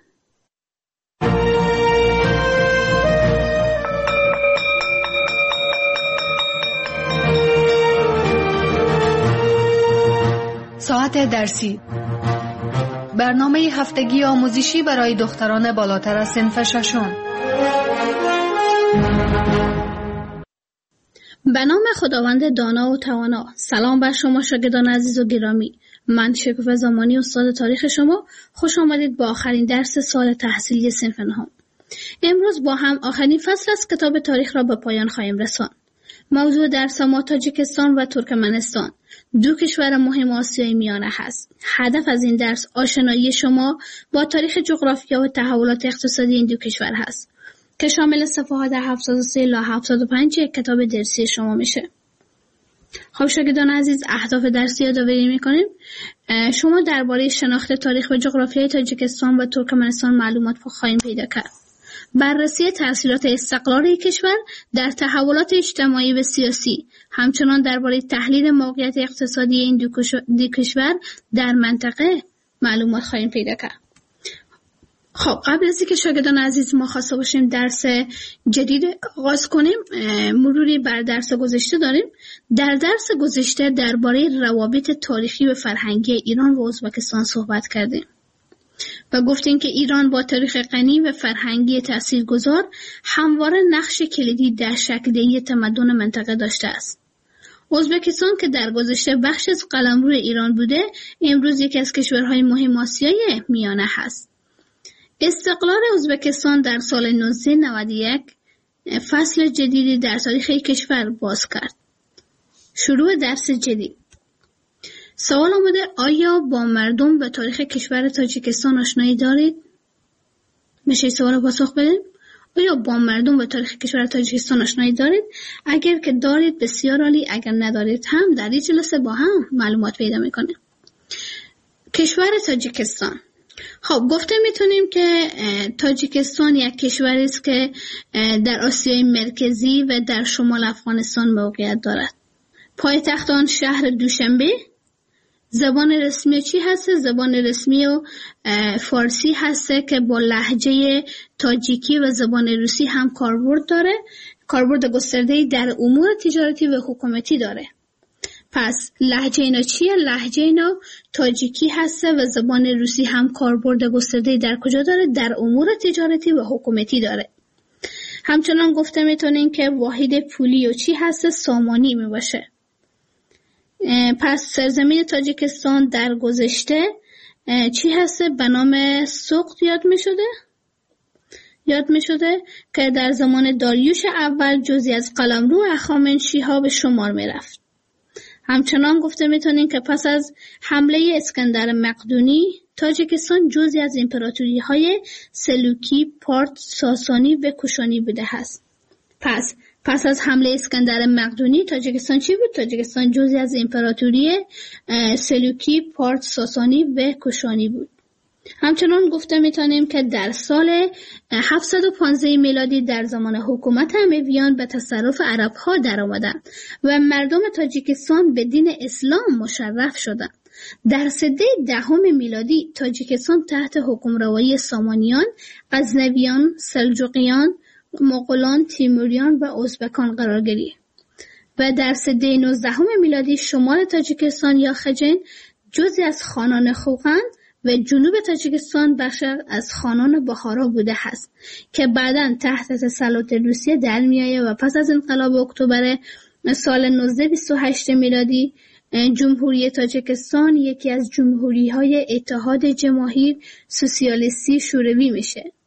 ساعت درسی، برنامه هفتگی آموزشی برای دختران بالاتر از صنف ششم. به نام خداوند دانا و توانا. سلام بر شما شاگردان عزیز و گرامی. من شکوفه زمانی استاد تاریخ شما. خوش آمدید با آخرین درس سال تحصیلی صنف نهم. امروز با هم آخرین فصل از کتاب تاریخ را به پایان خواهیم رساند. موضوع درس ما تاجیکستان و ترکمنستان، دو کشور مهم آسیای میانه هست. هدف از این درس آشنایی شما با تاریخ جغرافیا و تحولات اقتصادی این دو کشور هست که شامل صفحات هفتاد و سه الی هفتاد و پنج کتاب درسی شما میشه. خب شاگردان عزیز، اهداف درسی یادآوری میکنیم. شما درباره شناخت تاریخ و جغرافیای تاجیکستان و ترکمنستان معلومات خواهیم پیدا کرد. بررسی تأثیرات استقلال کشور در تحولات اجتماعی و سیاسی، همچنان درباره تحلیل موقعیت اقتصادی این دو کشور در منطقه معلومات خواهیم پیدا کرد. خب قبل از اینکه شاگردان عزیز ما خواسته باشیم درس جدید آغاز کنیم، مروری بر درس گذشته داریم. در درس گذشته درباره روابط تاریخی و فرهنگی ایران و ازبکستان صحبت کردیم و گفتیم که ایران با تاریخ غنی و فرهنگی تاثیرگذار همواره نقش کلیدی در شکل‌دهی تمدن منطقه داشته است. ازبکستان که در گذشته بخش از قلمرو ایران بوده، امروز یکی از کشورهای مهم آسیای میانه هست. استقلال ازبکستان در سال نوزده نود و یک فصل جدیدی در تاریخ کشور باز کرد. شروع درس جدید. سوال آمده آیا با مردم و تاریخ کشور تاجیکستان آشنایی دارید؟ میشه سوال پاسخ بدیم؟ آیا با مردم و تاریخ کشور تاجیکستان آشنایی دارید؟ اگر که دارید بسیار عالی، اگر ندارید هم در این جلسه با هم معلومات پیدا میکنیم. کشور تاجیکستان. خب گفته میتونیم که تاجیکستان یک کشوری است که در آسیای مرکزی و در شمال افغانستان موقعیت دارد. پایتخت آن شهر دوشنبه. زبان رسمی چی هست؟ زبان رسمی و فارسی هست که با لهجه تاجیکی و زبان روسی هم کاربرد داره. کاربرد گسترده‌ای در امور تجارتی و حکومتی داره. پس لهجه اینا چیه؟ لهجه اینا تاجیکی هست و زبان روسی هم کاربرد گسترده‌ای در کجا داره؟ در امور تجارتی و حکومتی داره. همچنان گفته میتونیم که واحد پولی و چی هست؟ سامانی می باشه. پس سرزمین تاجیکستان در گذشته چی هست؟ به نام سوقت یاد می شده؟ یاد می شده که در زمان داریوش اول جزئی از قلمرو هخامنشی‌ها به شمار می رفت. همچنان گفته میتونیم که پس از حمله اسکندر مقدونی تاجیکستان جزئی از امپراتوری های سلوکی، پارت، ساسانی و کوشانی بوده است. پس پس از حمله اسکندر مقدونی تاجیکستان چی بود؟ تاجیکستان جزئی از امپراتوری سلوکی، پارت، ساسانی و کوشانی بود. همچنان گفته میتونیم که در سال هفتصد و پانزده میلادی در زمان حکومت امویان به تصرف عرب‌ها در آمدند و مردم تاجیکستان به دین اسلام مشرف شدند. در سده دهم میلادی تاجیکستان تحت حکمروایی سامانیان، غزنویان، سلجوقیان، مغولان، تیموریان و ازبکان قرار گرفت و در سده نوزدهم میلادی شمال تاجیکستان یا خجن جزئی از خانان خوقند و جنوب تاجیکستان بخش از خانان بخارا بوده است که بعداً تحت تسلط روسیه در میآید و پس از انقلاب اکتبر سال نوزده بیست و هشت میلادی جمهوری تاجیکستان یکی از جمهوری‌های اتحاد جماهیر سوسیالیستی شوروی میشه.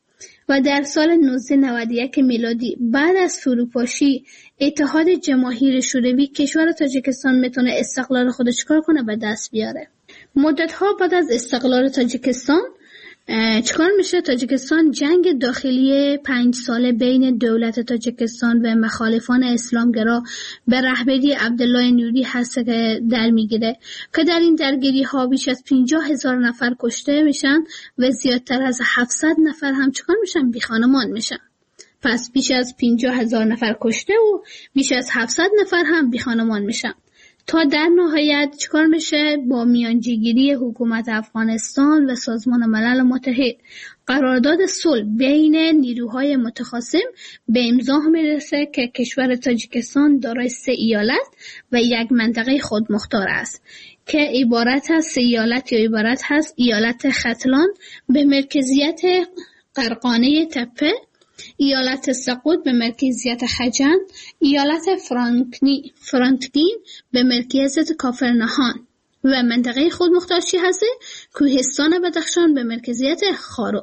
و در سال نوزده نود و یک میلادی بعد از فروپاشی اتحاد جماهیر شوروی کشور تاجیکستان میتونه استقلال خودش کار کنه به دست بیاره. مدت‌ها بعد از استقلال تاجیکستان چیکار میشه؟ تاجیکستان جنگ داخلی پنج ساله بین دولت تاجیکستان و مخالفان اسلامگرا به رهبری عبدالله نوری هست که در میگیره که در این درگیری ها بیش از پنجاه هزار نفر کشته میشن و زیادتر از هفتصد نفر هم چیکار میشن؟ بی خانمان میشن. پس بیش از پنجاه هزار نفر کشته و بیش از هفتصد نفر هم بی خانمان میشن. تا در نهایت چیکار میشه؟ با میانجیگیری حکومت افغانستان و سازمان ملل متحد قرارداد صلح بین نیروهای متخاصم به امضا میرسه که کشور تاجیکستان دارای سه ایالت و یک منطقه خودمختار است که عبارت از سه ایالت یا عبارت هست ایالت ختلان به مرکزیت قرقانه تپه، ایالت سقوط به مرکزیت خجن، ایالت فرانکنی فرانکدین به مرکزیت کافرنهان و منطقه خودمختار چی هسته؟ کوهستان بدخشان به مرکزیت خارو.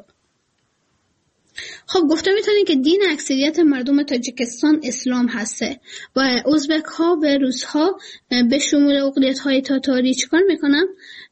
خب گفته میتونیم که دین اکثریت مردم تاجیکستان اسلام هسته و ازبک ها و روس ها به شمول اقلیت های تاتاری چیکار میکنن؟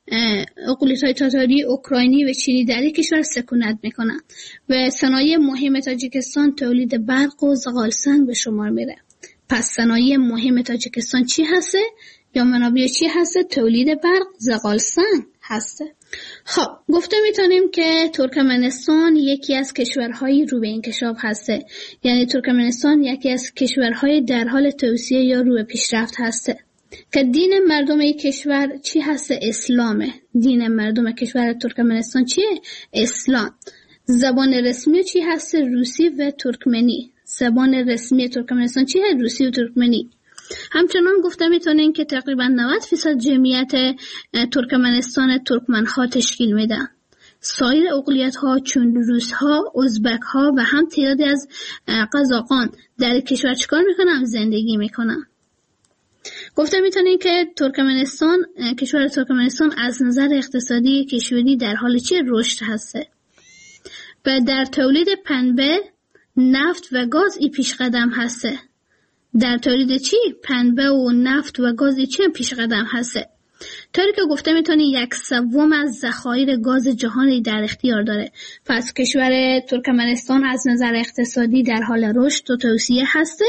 اقلیت های تاتاری، اوکراینی و چینی در یک کشور سکونت میکنن و صنایع مهم تاجیکستان تولید برق و زغالسنگ به شمار میره. پس صنایع مهم تاجیکستان چی هسته؟ یا منابع چی هسته؟ تولید برق، زغالسنگ هسته. خب گفته میتونیم که ترکمنستان یکی از کشورهای رو به انکشاف هسته، یعنی ترکمنستان یکی از کشورهای در حال توسعه یا رو به پیشرفت هسته که دین مردم این کشور چی هسته؟ اسلامه. دین مردم کشور ترکمنستان چیه؟ اسلام. زبان رسمی چی هسته؟ روسی و ترکمنی. زبان رسمی ترکمنستان چیه؟ روسی و ترکمنی. همچنان گفته میتونین که تقریبا نود درصد جمعیت ترکمنستان ترکمن ها تشکیل میدن. سایر اقلیت ها چون روس ها، ازبک ها و هم تعدادی از قزاقان در کشور چیکار میکنن؟ زندگی میکنن. گفته میتونین که ترکمنستان، کشور ترکمنستان از نظر اقتصادی کشوری در حال چه رشد هسته و در تولید پنبه، نفت و گاز ای پیش قدم هسته. در تولید چی؟ پنبه و نفت و گاز ای چی پیش قدم هسته. طوری که گفته میتونی یک سوم از ذخایر گاز جهانی در اختیار داره. پس کشور ترکمنستان از نظر اقتصادی در حال رشد و توسعه هسته.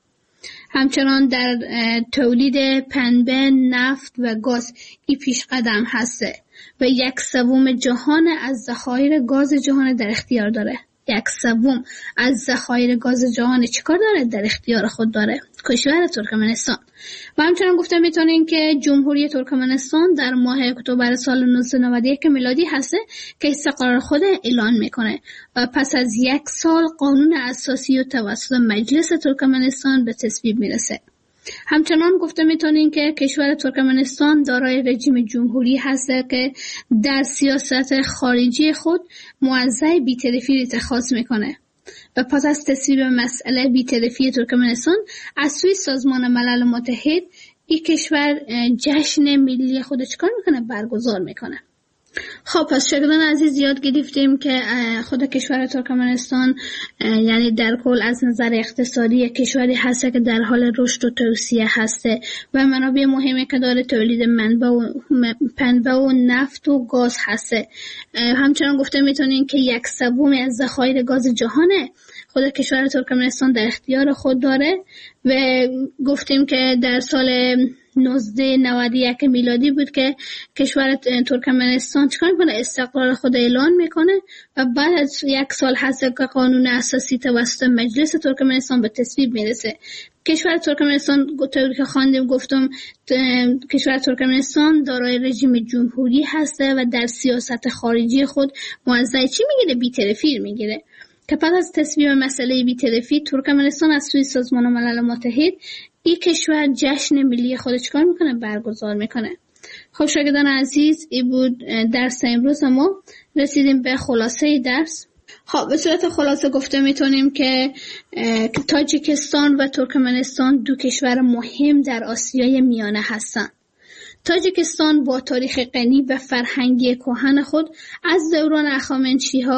همچنان در تولید پنبه، نفت و گاز ای پیش قدم هسته و یک سوم جهان از ذخایر گاز جهان در اختیار داره. یک سوم از ذخایر گاز جهان چیکار داره؟ در اختیار خود داره کشور ترکمنستان. و همچنان گفته میتونین که جمهوری ترکمنستان در ماه اکتبر سال نوزده نود و یک میلادی هسته که استقلال خود اعلان میکنه و پس از یک سال قانون اساسی و توسط مجلس ترکمنستان به تصویب میرسه. همچنان گفته میتونین که کشور ترکمنستان دارای رژیم جمهوری هسته که در سیاست خارجی خود موضع بی‌طرفی اتخاذ میکنه و پس از تصویب مسئله بی‌طرفی ترکمنستان از سوی سازمان ملل متحد این کشور جشن ملی خود چکار میکنه؟ برگزار میکنه. خب پس شاگردان عزیز یاد گرفتیم که خود کشور ترکمنستان یعنی در کل از نظر اقتصادی کشوری هسته که در حال رشد و توسعه هسته و منابع مهمی که داره تولید منبع و پنبه و نفت و گاز هسته. همچنان گفته میتونین که یک سوم از ذخایر گاز جهانه خود کشور ترکمنستان در اختیار خود داره و گفتیم که در سال نوزده نود و یک میلادی بود که کشور ترکمنستان چیکار میکنه؟ استقلال خود اعلان میکنه و بعد از یک سال هست که قانون اساسی توسط مجلس ترکمنستان به تصویب میرسه. کشور ترکمنستان طوری که خواندیم گفتم کشور ترکمنستان دارای رژیم جمهوری هسته و در سیاست خارجی خود موضع چی میگیره؟ بی‌طرفی میگیره که پس از تصویب مسئله بی‌طرفی ترکمنستان از سوی سازمان ملل متحد این کشور جشن ملی خود چکار میکنه؟ برگزار میکنه. خب شاگردان عزیز این بود درس امروز ما. رسیدیم به خلاصه درس. خب به صورت خلاصه گفته میتونیم که تاجیکستان و ترکمنستان دو کشور مهم در آسیای میانه هستند. تاجیکستان با تاریخ غنی و فرهنگی کهن خود از دوران هخامنشی‌ها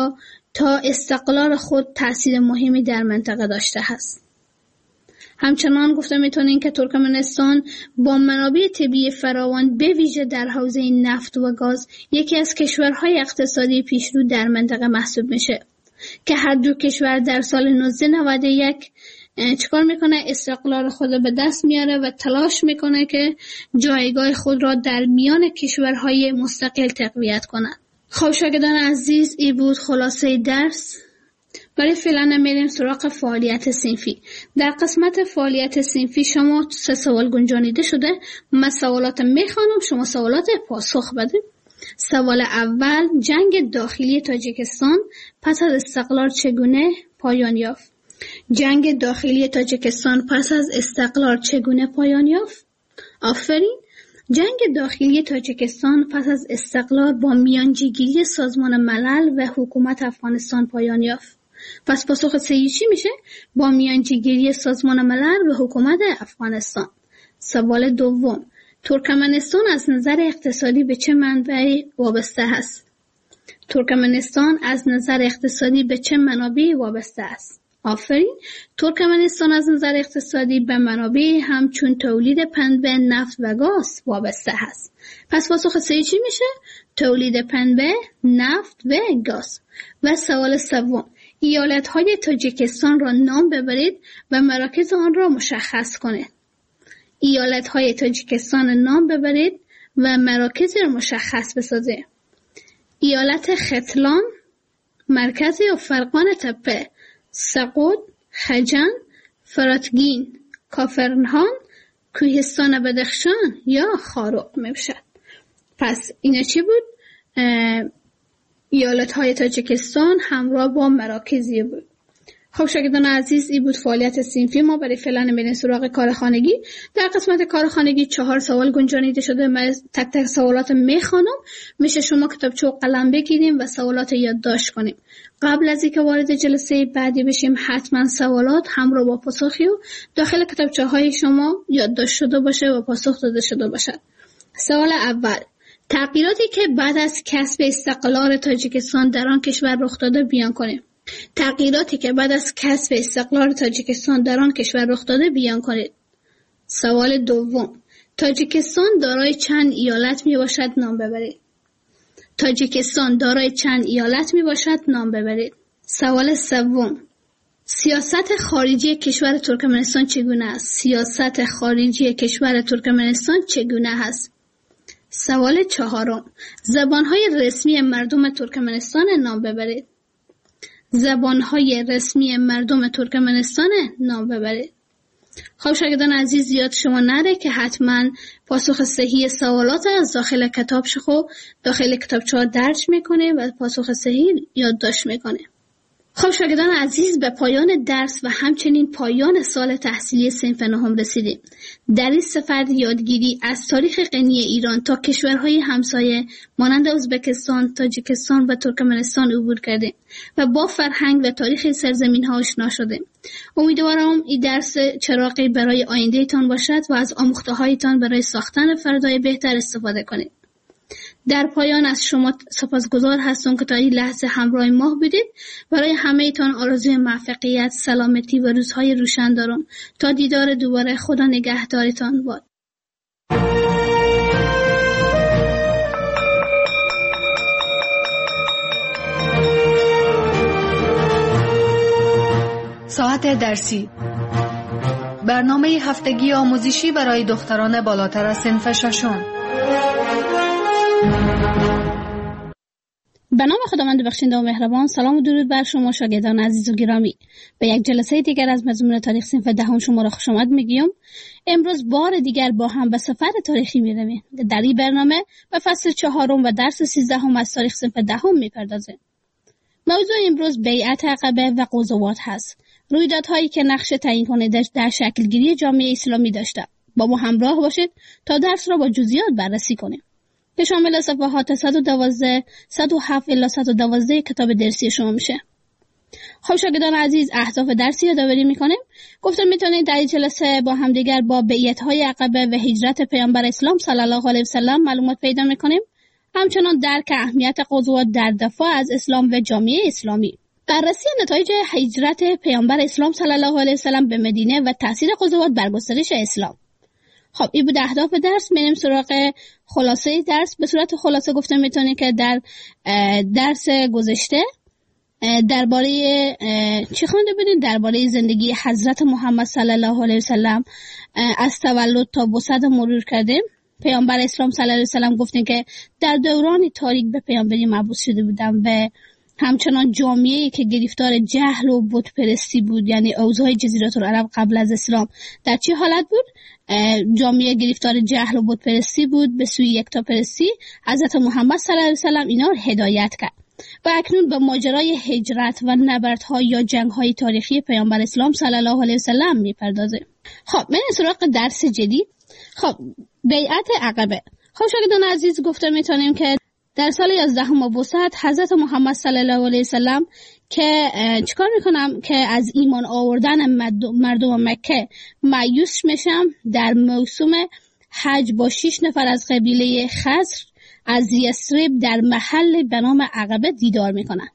تا استقلال خود تأثیر مهمی در منطقه داشته است. همچنان گفته میتونیم که ترکمنستان با منابع طبیعی فراوان به ویژه در حوزه نفت و گاز یکی از کشورهای اقتصادی پیشرو در منطقه محسوب میشه که هر دو کشور در سال نوزده نود و یک چیکار میکنه؟ استقلال خود به دست میاره و تلاش میکنه که جایگاه خود را در میان کشورهای مستقل تقویت کنند. خب شاگردان عزیز، این بود خلاصه درس. برای فعلا میریم سراغ فعالیت صنفی. در قسمت فعالیت صنفی شما سه سوال گنجانیده شده. من سوالات میخوانم، شما سوالات پاسخ بدید. سوال اول: جنگ داخلی تاجیکستان پس از استقلال چگونه پایان یافت؟ جنگ داخلی تاجیکستان پس از استقلال چگونه پایان یافت؟ آفرین. جنگ داخلی تاجیکستان پس از استقلال با میانجیگیری سازمان ملل و حکومت افغانستان پایان یافت. پس پاسخ صحیح چی میشه؟ با میانجیگیری سازمان ملل و حکومت افغانستان. سوال دوم: ترکمنستان از نظر اقتصادی به چه منبعی وابسته است؟ ترکمنستان از نظر اقتصادی به چه منابعی وابسته است؟ آفرین. ترکمنستان از نظر اقتصادی به منابع همچون تولید پنبه، نفت و گاز وابسته است. پس پاسخ صحیح چی میشه؟ تولید پنبه، نفت و گاز. و سوال سوم: ایالت‌های تاجیکستان را نام ببرید و مراکز آن را مشخص کنید. ایالت‌های تاجیکستان نام ببرید و مراکز را مشخص بسازید. ایالت ختلان، مرکز و فرقان تپه، سقود، خجن، فراتگین، کافرنهان، کوهستان بدخشان یا خاروق میباشد. پس اینا چی بود؟ ایالت‌های تاجیکستان همراه با مراکزی بود. خب شاگردان عزیز، این بود فعالیت صنفی ما. برای فعلا میریم سراغ کار خانگی. در قسمت کار خانگی چهار سوال گنجانیده شده. من تک تک سوالات میخوانم. میشه شما کتابچه و قلم بگیریم و سوالات یادداشت کنیم. قبل از اینکه وارد جلسه بعدی بشیم حتما سوالات همراه با پاسخی و داخل کتابچه های شما یادداشت شده باشه و پاسخ داده شده باشد. سوال اول: تغییراتی که بعد از کسب استقلال تاجیکستان در آن کشور رخ داده بیان کنیم. تغییراتی که بعد از کسب استقلال تاجیکستان در آن کشور رخ داده بیان کنید. سوال دوم: تاجیکستان دارای چند ایالت می باشد؟ نام ببرید. تاجیکستان دارای چند ایالت می باشد؟ نام ببرید. سوال سوم: سیاست خارجی کشور ترکمنستان چگونه است؟ سیاست خارجی کشور ترکمنستان چگونه است؟ سوال چهارم: زبانهای رسمی مردم ترکمنستان نام ببرید. زبانهای رسمی مردم ترکمنستان نام ببرید. خب شاگردان عزیز، زیاد شما نره که حتما پاسخ صحیح سوالات از داخل کتاب شخو داخل کتابچه ها درج میکنه و پاسخ صحیح یادداشت میکنه. خب شاگردان عزیز، به پایان درس و همچنین پایان سال تحصیلی صنف نهم رسیدیم. در این سفر یادگیری از تاریخ غنی ایران تا کشورهای همسایه مانند ازبکستان، تاجیکستان و ترکمنستان عبور کردیم و با فرهنگ و تاریخ سرزمین ها آشنا شدیم. امیدوارم این درس چراغی برای آینده تان باشد و از آموخته هایتان برای ساختن فردای بهتر استفاده کنید. در پایان از شما سپاسگزار هستم که تا این لحظه همراه ما بودید. برای همه ایتان آرزوی موفقیت، سلامتی و روزهای روشن دارم. تا دیدار دوباره، خدا نگهدارتان باد. ساعت درسی، برنامه هفتگی آموزشی برای دختران بالاتر از صنف ششم. به نام خداوند بخشنده و مهربان. سلام و درود بر شما شاگردان عزیز و گرامی. به یک جلسه دیگر از مضمون تاریخ صنف دهم شما را خوش آمد میگیم. امروز بار دیگر با هم به سفر تاریخی میرویم. در این برنامه به فصل چهارم و درس سیزدهم از تاریخ صنف دهم میپردازیم. موضوع امروز بیعت عقبه و غزوات هست. رویدادهایی که نقش تعیین کننده در شکلگیری جامعه اسلامی داشته. با ما همراه باشید تا درس را با جزئیات بررسی کنیم که شامل صفحات صد و دوازده، صد و هفت الی صد و دوازده کتاب درسی شما میشه. خب شاگردان عزیز، اهداف درسی یادآوری میکنیم. گفتم میتونید در این جلسه با همدیگر با بیعت‌های عقبه و هجرت پیامبر اسلام صلی الله علیه و سلم معلومات پیدا میکنیم. همچنان درک اهمیت قضاوت در دفاع از اسلام و جامعه اسلامی. بررسی نتایج هجرت پیامبر اسلام صلی الله علیه و سلم به مدینه و تاثیر قضاوت بر گسترش اسلام. خب این بود اهداف درس. میریم سراغ خلاصه درس. به صورت خلاصه گفته میتونی که در درس گذشته درباره چی خوانده بودیم؟ درباره زندگی حضرت محمد صلی الله علیه و سلم از تولد تا وفات مرور کردیم. پیامبر اسلام صلی الله علیه و سلم گفتن که در دوران تاریک به پیامبری مبعوث شده بودن و همچنان جامعه‌ای که گرفتار جهل و بت پرستی بود، یعنی اوضاع جزیره العرب قبل از اسلام در چه حالت بود؟ جامعه گرفتار جهل و بت پرستی بود، به سوی یکتا پرستی. حضرت محمد صلی الله علیه و سلم اینا رو هدایت کرد و اکنون به ماجرای هجرت و نبردها یا جنگ‌های تاریخی پیامبر اسلام صلی الله علیه و سلم میپردازه. خب من سراغ درس جدید. خب بیعت عقبه. خب شاگردان عزیز گفته میتونیم که در سال یازدهم وسط حضرت محمد صلی الله علیه و سلم که چیکار میکنم که از ایمان آوردن مردم مکه مایوس میشم، در موسم حج با شش نفر از قبیله خزر از یثرب در محل به نام عقبه دیدار میکنن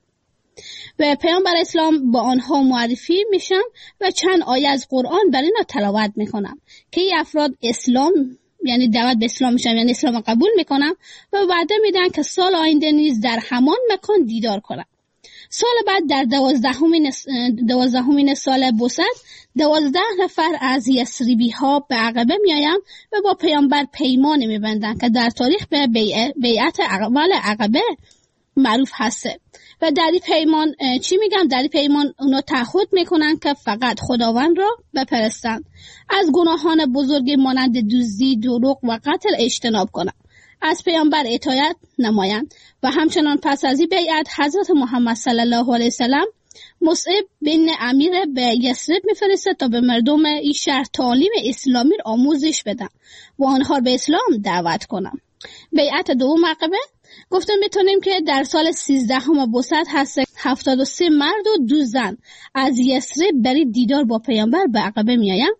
و پیامبر اسلام با آنها معرفی میشم و چند آیه از قرآن بر اینا تلاوت میکنم که این افراد اسلام یعنی دعوت به اسلام میشن، یعنی اسلام قبول میکنم و وعده میدن که سال آینده نیز در همان مکان دیدار کنم. سال بعد در دوازدهمین دوازدهمین سال وسط دوازده نفر از یثربی ها به عقبه میایم و با پیامبر پیمان میبندن که در تاریخ به بیعت اول عقبه معروف هسته و در این پیمان چی میگم؟ در این پیمان اونا تعهد میکنن که فقط خداوند را بپرستند، از گناهان بزرگی مانند دزدی، دروغ و قتل اجتناب کنند، از پیامبر اطاعت نمایند و همچنان پس از این بیعت حضرت محمد صلی الله علیه و سلم مصعب بن امیر به یثرب میفرسته تا به مردم این شهر تعلیم اسلامی را آموزش بدن و آنها به اسلام دعوت کنند. بیعت دوم عقبه گفتم میتونیم که در سال سیزدهم وسط هست هفتاد و سه مرد و دو زن از یثرب برای دیدار با پیامبر به عقبه میایم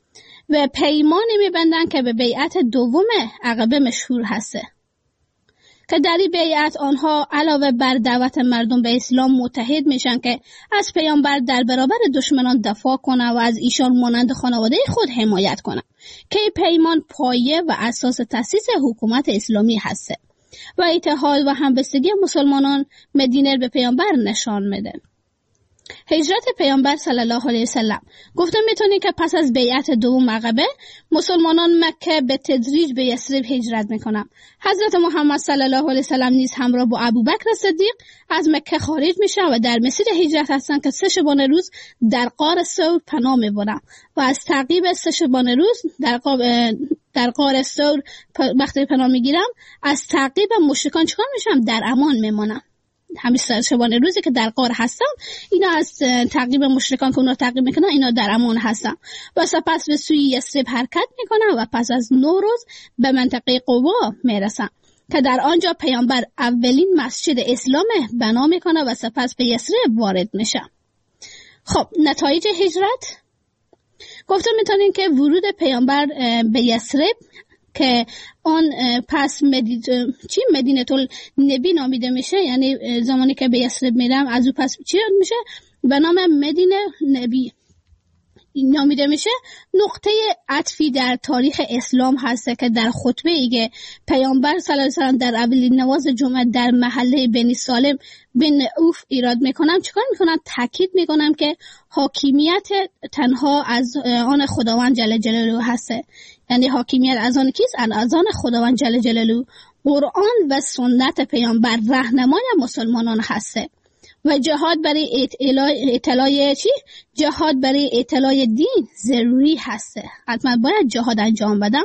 و پیمانی میبندن که به بیعت دوم عقبه مشهور هسته که در این بیعت آنها علاوه بر دعوت مردم به اسلام متحد میشن که از پیامبر در برابر دشمنان دفاع کنه و از ایشان مانند خانواده خود حمایت کنه که پیمان پایه و اساس تأسیس حکومت اسلامی هسته و اتحاد و همبستگی مسلمانان مدینه به پیامبر نشان میده. هجرت پیامبر صلی الله علیه و سلم گفتم میتونی که پس از بیعت دوم عقبه مسلمانان مکه به تدریج به یثرب هجرت میکنن. حضرت محمد صلی الله علیه و سلم نیز همراه با ابوبکر صدیق از مکه خارج میشن و در مسیر هجرت هستن که سه شبانه روز در غار ثور پناه میبرن و از تعقیب سه شبانه روز در در غار ثور وقتی پناه میگیرم از تعقیب مشرکان چیکار میشم؟ در امان میمونم. همین شبانه روزی که در غار هستم اینا از تعقیب مشرکان که اونا تعقیب میکنن اینا در امان هستن و سپس به سوی یثرب حرکت میکنن و پس از نو روز به منطقه قبا میرسن که در آنجا پیامبر اولین مسجد اسلام بنا میکنه و سپس به یثرب وارد میشه. خب نتایج هجرت گفتم میتونین که ورود پیامبر به یثرب که آن پس مدینه چی مدینه النبی نامیده میشه، یعنی زمانی که به یثرب میرم از او پس چی میشه به نام مدینه نبی نامیده میشه. نقطه عطفی در تاریخ اسلام هست که در خطبه ای که پیامبر صلی الله علیه و سلم در اولین نماز جمعه در محله بنی سالم بن اوف ایراد میکنم چیکار میکنم؟ تاکید میکنم که حاکمیت تنها از آن خداوند جل جلاله هسته، یعنی حاکمیت از آن کیست؟ از آن خداوند جل جلاله. قرآن و سنت پیامبر راهنمای مسلمانان هسته و جهاد برای اطلاع چی؟ جهاد برای اطلاع دین ضروری هسته، حتما باید جهاد انجام بدم.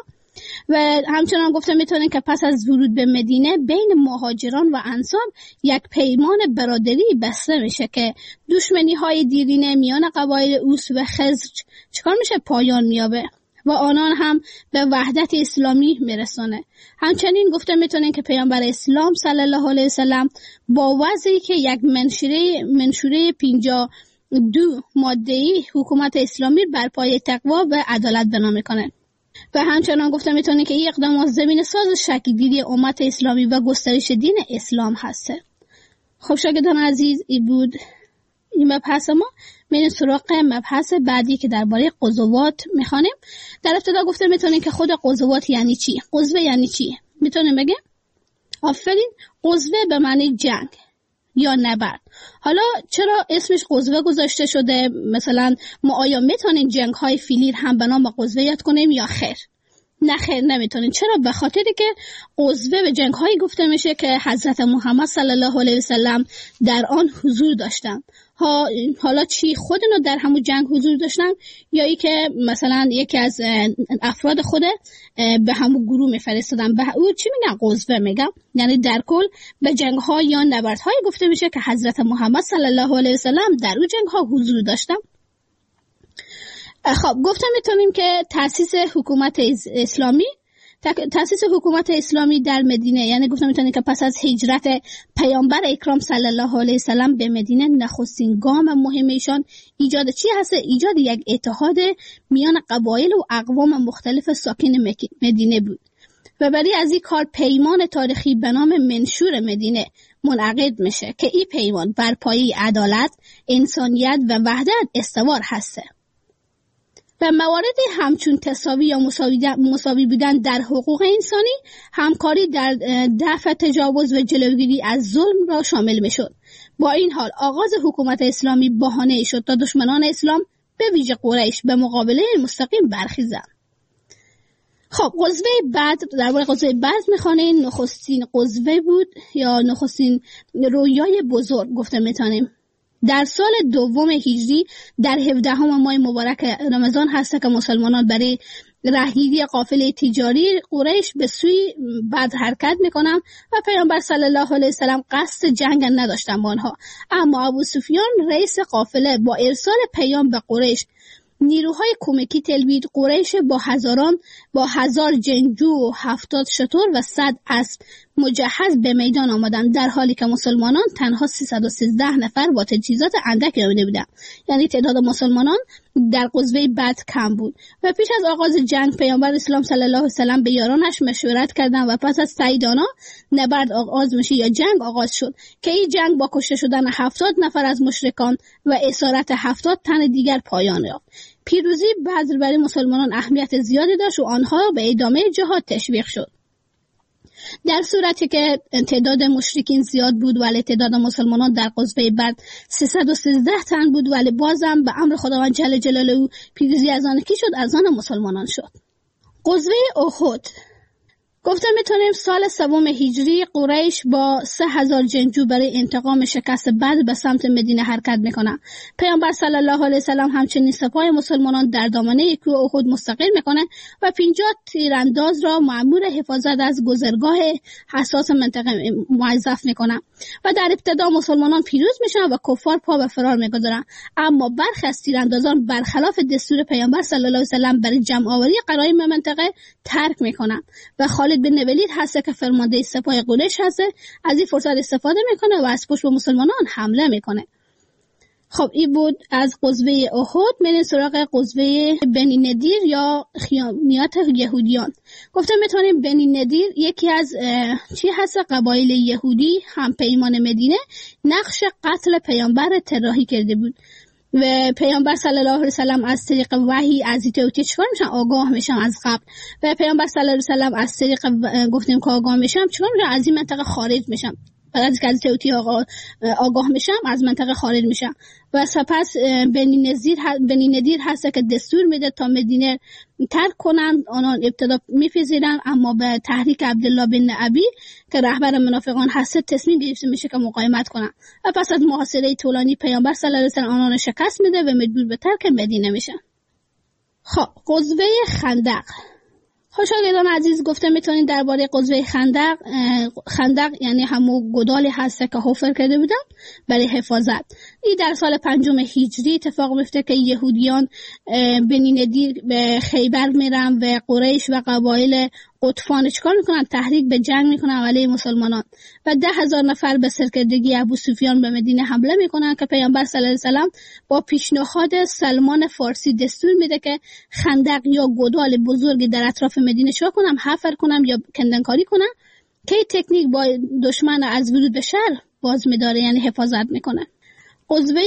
و همچنان گفتم میتونن که پس از ورود به مدینه بین مهاجران و انصار یک پیمان برادری بسته میشه که دشمنی های دیرینه میان قبایل اوس و خزرج چکار میشه؟ پایان میابه و آنان هم به وحدت اسلامی میرسونه. همچنین گفته میتونن که پیامبر اسلام صلی الله علیه و سلم با وضعی که یک منشوره منشوره پنجاه و دو ماده‌ای حکومت اسلامی بر پایه تقوا و عدالت بنا میکنه و همچنان گفتم میتونه که این اقدامات زمین ساز شکل‌گیری امت اسلامی و گسترش دین اسلام هسته. خب شاگردان عزیز، این بود این مبحث ما. میریم سراغ مبحث بعدی که درباره غزوات میخوانیم. در ابتدا گفتم میتونیم که خود غزوات یعنی چی؟ غزوه یعنی چی؟ میتونیم بگیم؟ آفرین، غزوه به معنی جنگ یا نبرد. حالا چرا اسمش غزوه گذاشته شده؟ مثلا ما آیا میتونیم جنگ های فیلیر هم به نام غزوه یاد کنیم یا خیر؟ نه خیر نمیتونیم. چرا؟ به خاطری که غزوه به جنگ هایی گفته میشه که حضرت محمد صلی الله علیه و سلم در آن حضور داشتن. ها حالا چی خودنو در همون جنگ حضور داشتن یا ای که مثلا یکی از افراد خود به همون گروه میفرستادن، به او چی میگن؟ غزوه میگن. یعنی در کل به جنگ ها یا نبرد های گفته میشه که حضرت محمد صلی الله علیه و سلم در اون جنگ ها حضور داشتن. خب گفتم میتونیم که تأسیس حکومت اسلامی تأسیس حکومت اسلامی در مدینه، یعنی گفتم میتونیم که پس از هجرت پیامبر اکرام صلی الله علیه و سلم به مدینه، نخستین گام مهم ایشان ایجاد چی هست؟ ایجاد یک اتحاد میان قبایل و اقوام مختلف ساکن مدینه بود و برای از این کار پیمان تاریخی به نام منشور مدینه منعقد میشه که این پیمان بر پایه عدالت، انسانیت و وحدت استوار هسته و مواردی همچون تساوی یا مساوی بودن در حقوق انسانی، همکاری در دفع تجاوز و جلوگیری از ظلم را شامل میشد. با این حال آغاز حکومت اسلامی بهانه شد تا دشمنان اسلام به ویژه قریش به مقابله مستقیم برخیزند. خب غزوه بدر، درباره غزوه بدر میخوانیم. نخستین غزوه بود یا نخستین رویای بزرگ گفته میتونیم. در سال دوم هجری در هفدهم ماه مبارک رمضان هست که مسلمانان برای راهگیری قافله تجاری قریش به سوی بدر حرکت میکنن و پیامبر صلی الله علیه و سلم قصد جنگ نداشتن با آنها، اما ابو سفیان رئیس قافله با ارسال پیام به قریش نیروهای کمکی تلوید. قریش با هزاران با هزار جنگجو و هفتاد شتر و صد اسب مجهز به میدان آمدند، در حالی که مسلمانان تنها سیصد و سیزده نفر با تجهیزات اندکی آمده بودند. یعنی تعداد مسلمانان در غزوه بدر کم بود و پیش از آغاز جنگ پیامبر اسلام صلی الله علیه و سلم به یارانش مشورت کردند و پس از تایید آنها نبرد آغاز میشه یا جنگ آغاز شد که این جنگ با کشته شدن هفتاد نفر از مشرکان و اسارت هفتاد تن دیگر پایان یافت. پیروزی بدر برای مسلمانان اهمیت زیادی داشت و آنها به ادامه جهاد تشویق شد. در صورتی که تعداد مشرکین زیاد بود ولی تعداد مسلمانان در غزوه بدر سیصد و سیزده تن بود، ولی بازم به امر خداوند جل جلاله پیروزی از آن کی شد؟ از آن مسلمانان شد. غزوه احد گفتم میتونیم سال سوم هجری قریش با سه هزار جنگجو برای انتقام شکست بدر به سمت مدینه حرکت میکنن. پیامبر صلی الله علیه و سلم همچنین سپاه مسلمانان در دامنه کوه احد مستقر میکنه و پنجاه تیرانداز را مأمور حفاظت از گذرگاه حساس منطقه موظف میکنن و در ابتدا مسلمانان پیروز میشن و کفار پا به فرار میگذارن، اما برخی از تیراندازان برخلاف دستور پیامبر صلی الله علیه و سلم برای جمع آوری غنایم منطقه ترک میکنن و خالد بن ولید هست که فرمانده سپاه قریش هست از این فرصت استفاده میکنه و از پشت به مسلمانان حمله میکنه. خب این بود از غزوه احد. میریم سراغ غزوه بنی نضیر یا خیانیات یهودیان. گفتم میتونیم بنی نضیر یکی از چی هست؟ قبایل یهودی هم پیمان مدینه نقش قتل پیامبر طراحی کرده بود و پیامبر صلی الله علیه و سلم از طریق وحی از ایتیوتی چیکار میشن؟ آگاه میشن از قبل و پیامبر صلی الله علیه و سلم از طریق گفتیم که آگاه میشن چیکار میشن؟ از این منطقه خارج میشن. بعد از که از ایتیوتی آگاه میشن از منطقه خارج میشن و سپس بنی نضیر بنی نضیر هست که دستور میده تا مدینه ترک کنن. آنان ابتدا میپذیرن، اما به تحریک عبدالله بن ابی که رهبر منافقان هست تصمیم گرفته میشه که مقاومت کنن و پس از محاصره طولانی پیامبر صلی الله علیه و سلم آنان شکست میده و مجبور به ترک مدینه میشن. خب غزوه خندق خوشاگردان عزیز، گفته میتونید درباره غزوه خندق، خندق یعنی همون گودالی هست که حفر کرده بودن برای حفاظت. این در سال پنجم هجری اتفاق میفته که یهودیان بنی نضیر به خیبر میرن و قریش و قبایل قطفان چیکار میکنن؟ تحریک به جنگ میکنن علیه مسلمانان و ده هزار نفر به سرکردگی ابو سفیان به مدینه حمله میکنن که پیامبر صلی الله علیه و سلم با پیشنهاد سلمان فارسی دستور میده که خندق یا گودال بزرگی در اطراف مدینه چیکار کنم؟ حفر کنم یا کندنکاری کنم که این تکنیک با دشمن از ورود به شهر باز میداره، یعنی حفاظت میکنه. غزوه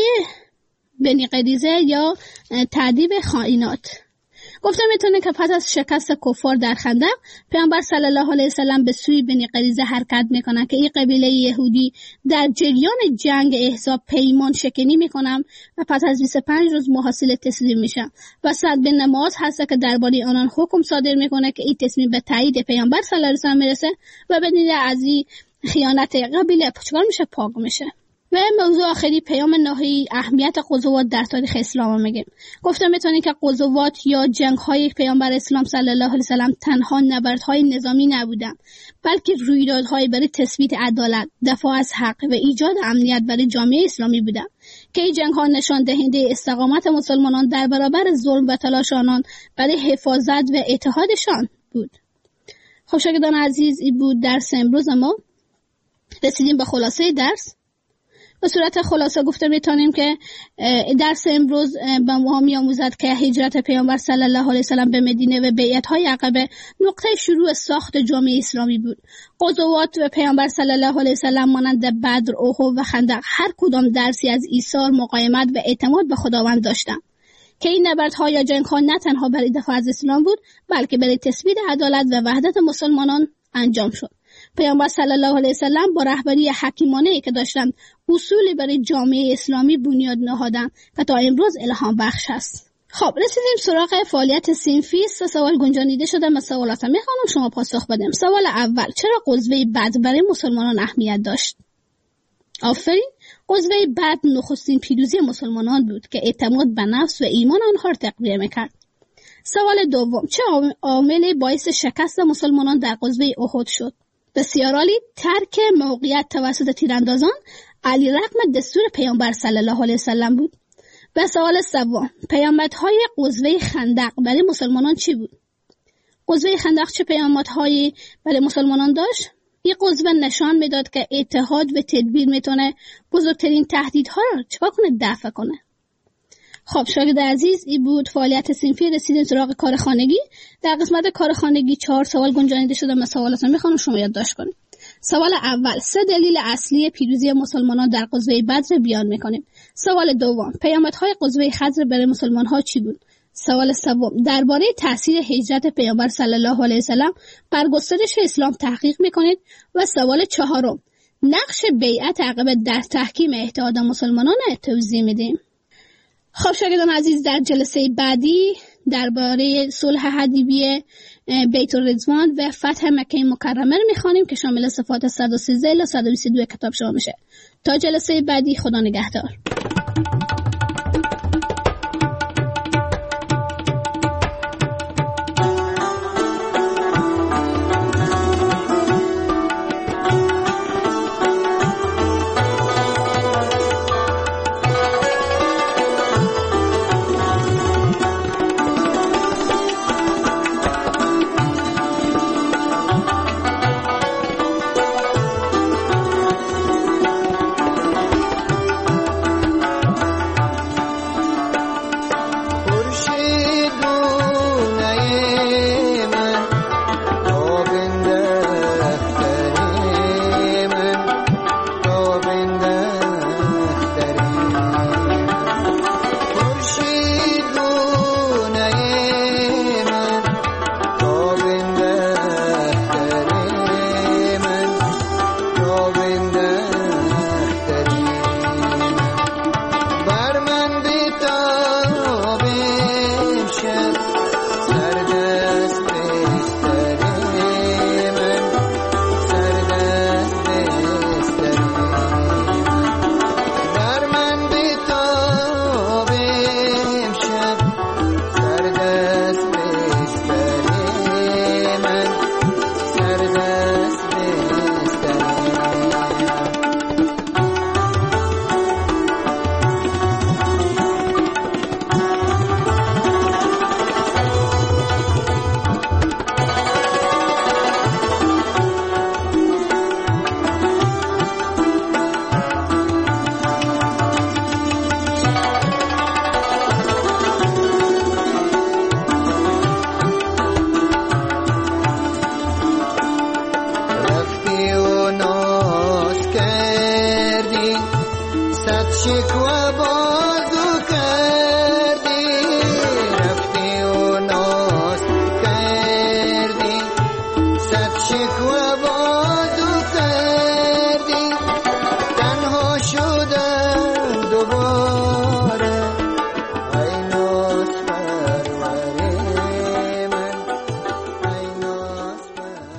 بنی قریظه یا تعذیب خائنات. گفته میتونه که پس از شکست کفار در خندق، پیامبر صلی الله علیه و سلم به سوی بنی قریظه حرکت میکنن که این قبیله یهودی در جریان جنگ احزاب پیمان شکنی میکنن و پس از بیست و پنج روز محاصره تسلیم میشن و سعد بن معاذ هست که درباره آنان حکم صادر میکنه که این تصمیم به تایید پیامبر صلی الله علیه و سلم میرسه و بدون از این خیانت قبیله چیکار میشه؟ پاک میشه. و موضوع آخری، پیام نهایی، اهمیت غزوات در تاریخ اسلام میگیم. گفتم میتونید که غزوات یا جنگ‌های پیامبر اسلام صلی الله علیه و سلم تنها نبردهای نظامی نبودند، بلکه رویدادهای برای تثبیت عدالت، دفاع از حق و ایجاد امنیت برای جامعه اسلامی بودند که این جنگ‌ها نشان دهنده استقامت مسلمانان در برابر ظلم و تلاش آنان برای حفاظت و اتحادشان بود. خب شاگردان عزیز، این بود درس امروز ما. رسیدیم به خلاصه درس. به صورت خلاصه گفته میتونیم که درس امروز به ما می‌آموزد که هجرت پیامبر صلی الله علیه و سلم به مدینه و بیعت‌های عقبه نقطه شروع ساخت جامعه اسلامی بود. غزوات و پیامبر صلی الله علیه و سلم مانند بدر، احد و خندق هر کدام درسی از ایثار، مقاومت و اعتماد به خداوند داشتند که این نبردها یا جنگ‌ها نه تنها برای دفاع از اسلام بود، بلکه برای تثبیت عدالت و وحدت مسلمانان انجام شد. پیامبر صلی الله علیه و سلم با رهبری حکیمانه‌ای که داشتند اصولی برای جامعه اسلامی بنیاد نهادند که تا امروز الهام بخش است. خب رسیدیم سراغ فعالیت صنفی. سه سوال گنجانیده شده. من سوالات میخوام شما پاسخ بدیم. سوال اول، چرا غزوه بدر برای مسلمانان اهمیت داشت؟ آفرین. غزوه بدر نخستین پیروزی مسلمانان بود که اعتماد به نفس و ایمان آنها را تقویت می‌کرد. سوال دوم، چه عاملی باعث شکست مسلمانان در غزوه احد شد؟ بسیار عالی. ترک موقعیت توسط تیراندازان علی رغم دستور پیامبر صلی الله علیه و سلم بود. و سوال سوم، پیامدهای غزوه خندق برای مسلمانان چی بود؟ غزوه خندق چه پیامدهایی برای مسلمانان داشت؟ این غزوه نشان میداد که اتحاد و تدبیر میتونه بزرگترین تهدیدها رو چیکار کنه؟ دفع کنه. خب شاگرد عزیز، این بود فعالیت صنفی. رسیدیم سراغ کار خانگی. در قسمت کار خانگی چهار سوال گنجانیده شده. من سوالاتو میخوام شما یادداشت کنید. سوال اول، سه دلیل اصلی پیروزی مسلمانان در غزوه بدر بیان میکنیم. سوال دوم، پیامدهای غزوه خزر برای مسلمان‌ها چی بود؟ سوال سوم، درباره تاثیر هجرت پیامبر صلی الله علیه و سلم بر گسترش اسلام تحقیق میکنید. و سوال چهارم، نقش بیعت عقبه در تحکیم اتحاد مسلمانان توضیح میدیم. خب شاگردان عزیز، در جلسه بعدی درباره صلح حدیبیه، بیت الرضوان و فتح مکه مکرمه رو میخوانیم که شامل صفات صد و سیزده الی صد و بیست و دو کتاب شما میشه. تا جلسه بعدی، خدا نگهدار. شکوه بازو کردی رفتی و ناز کردی صد شکوه بازو کردی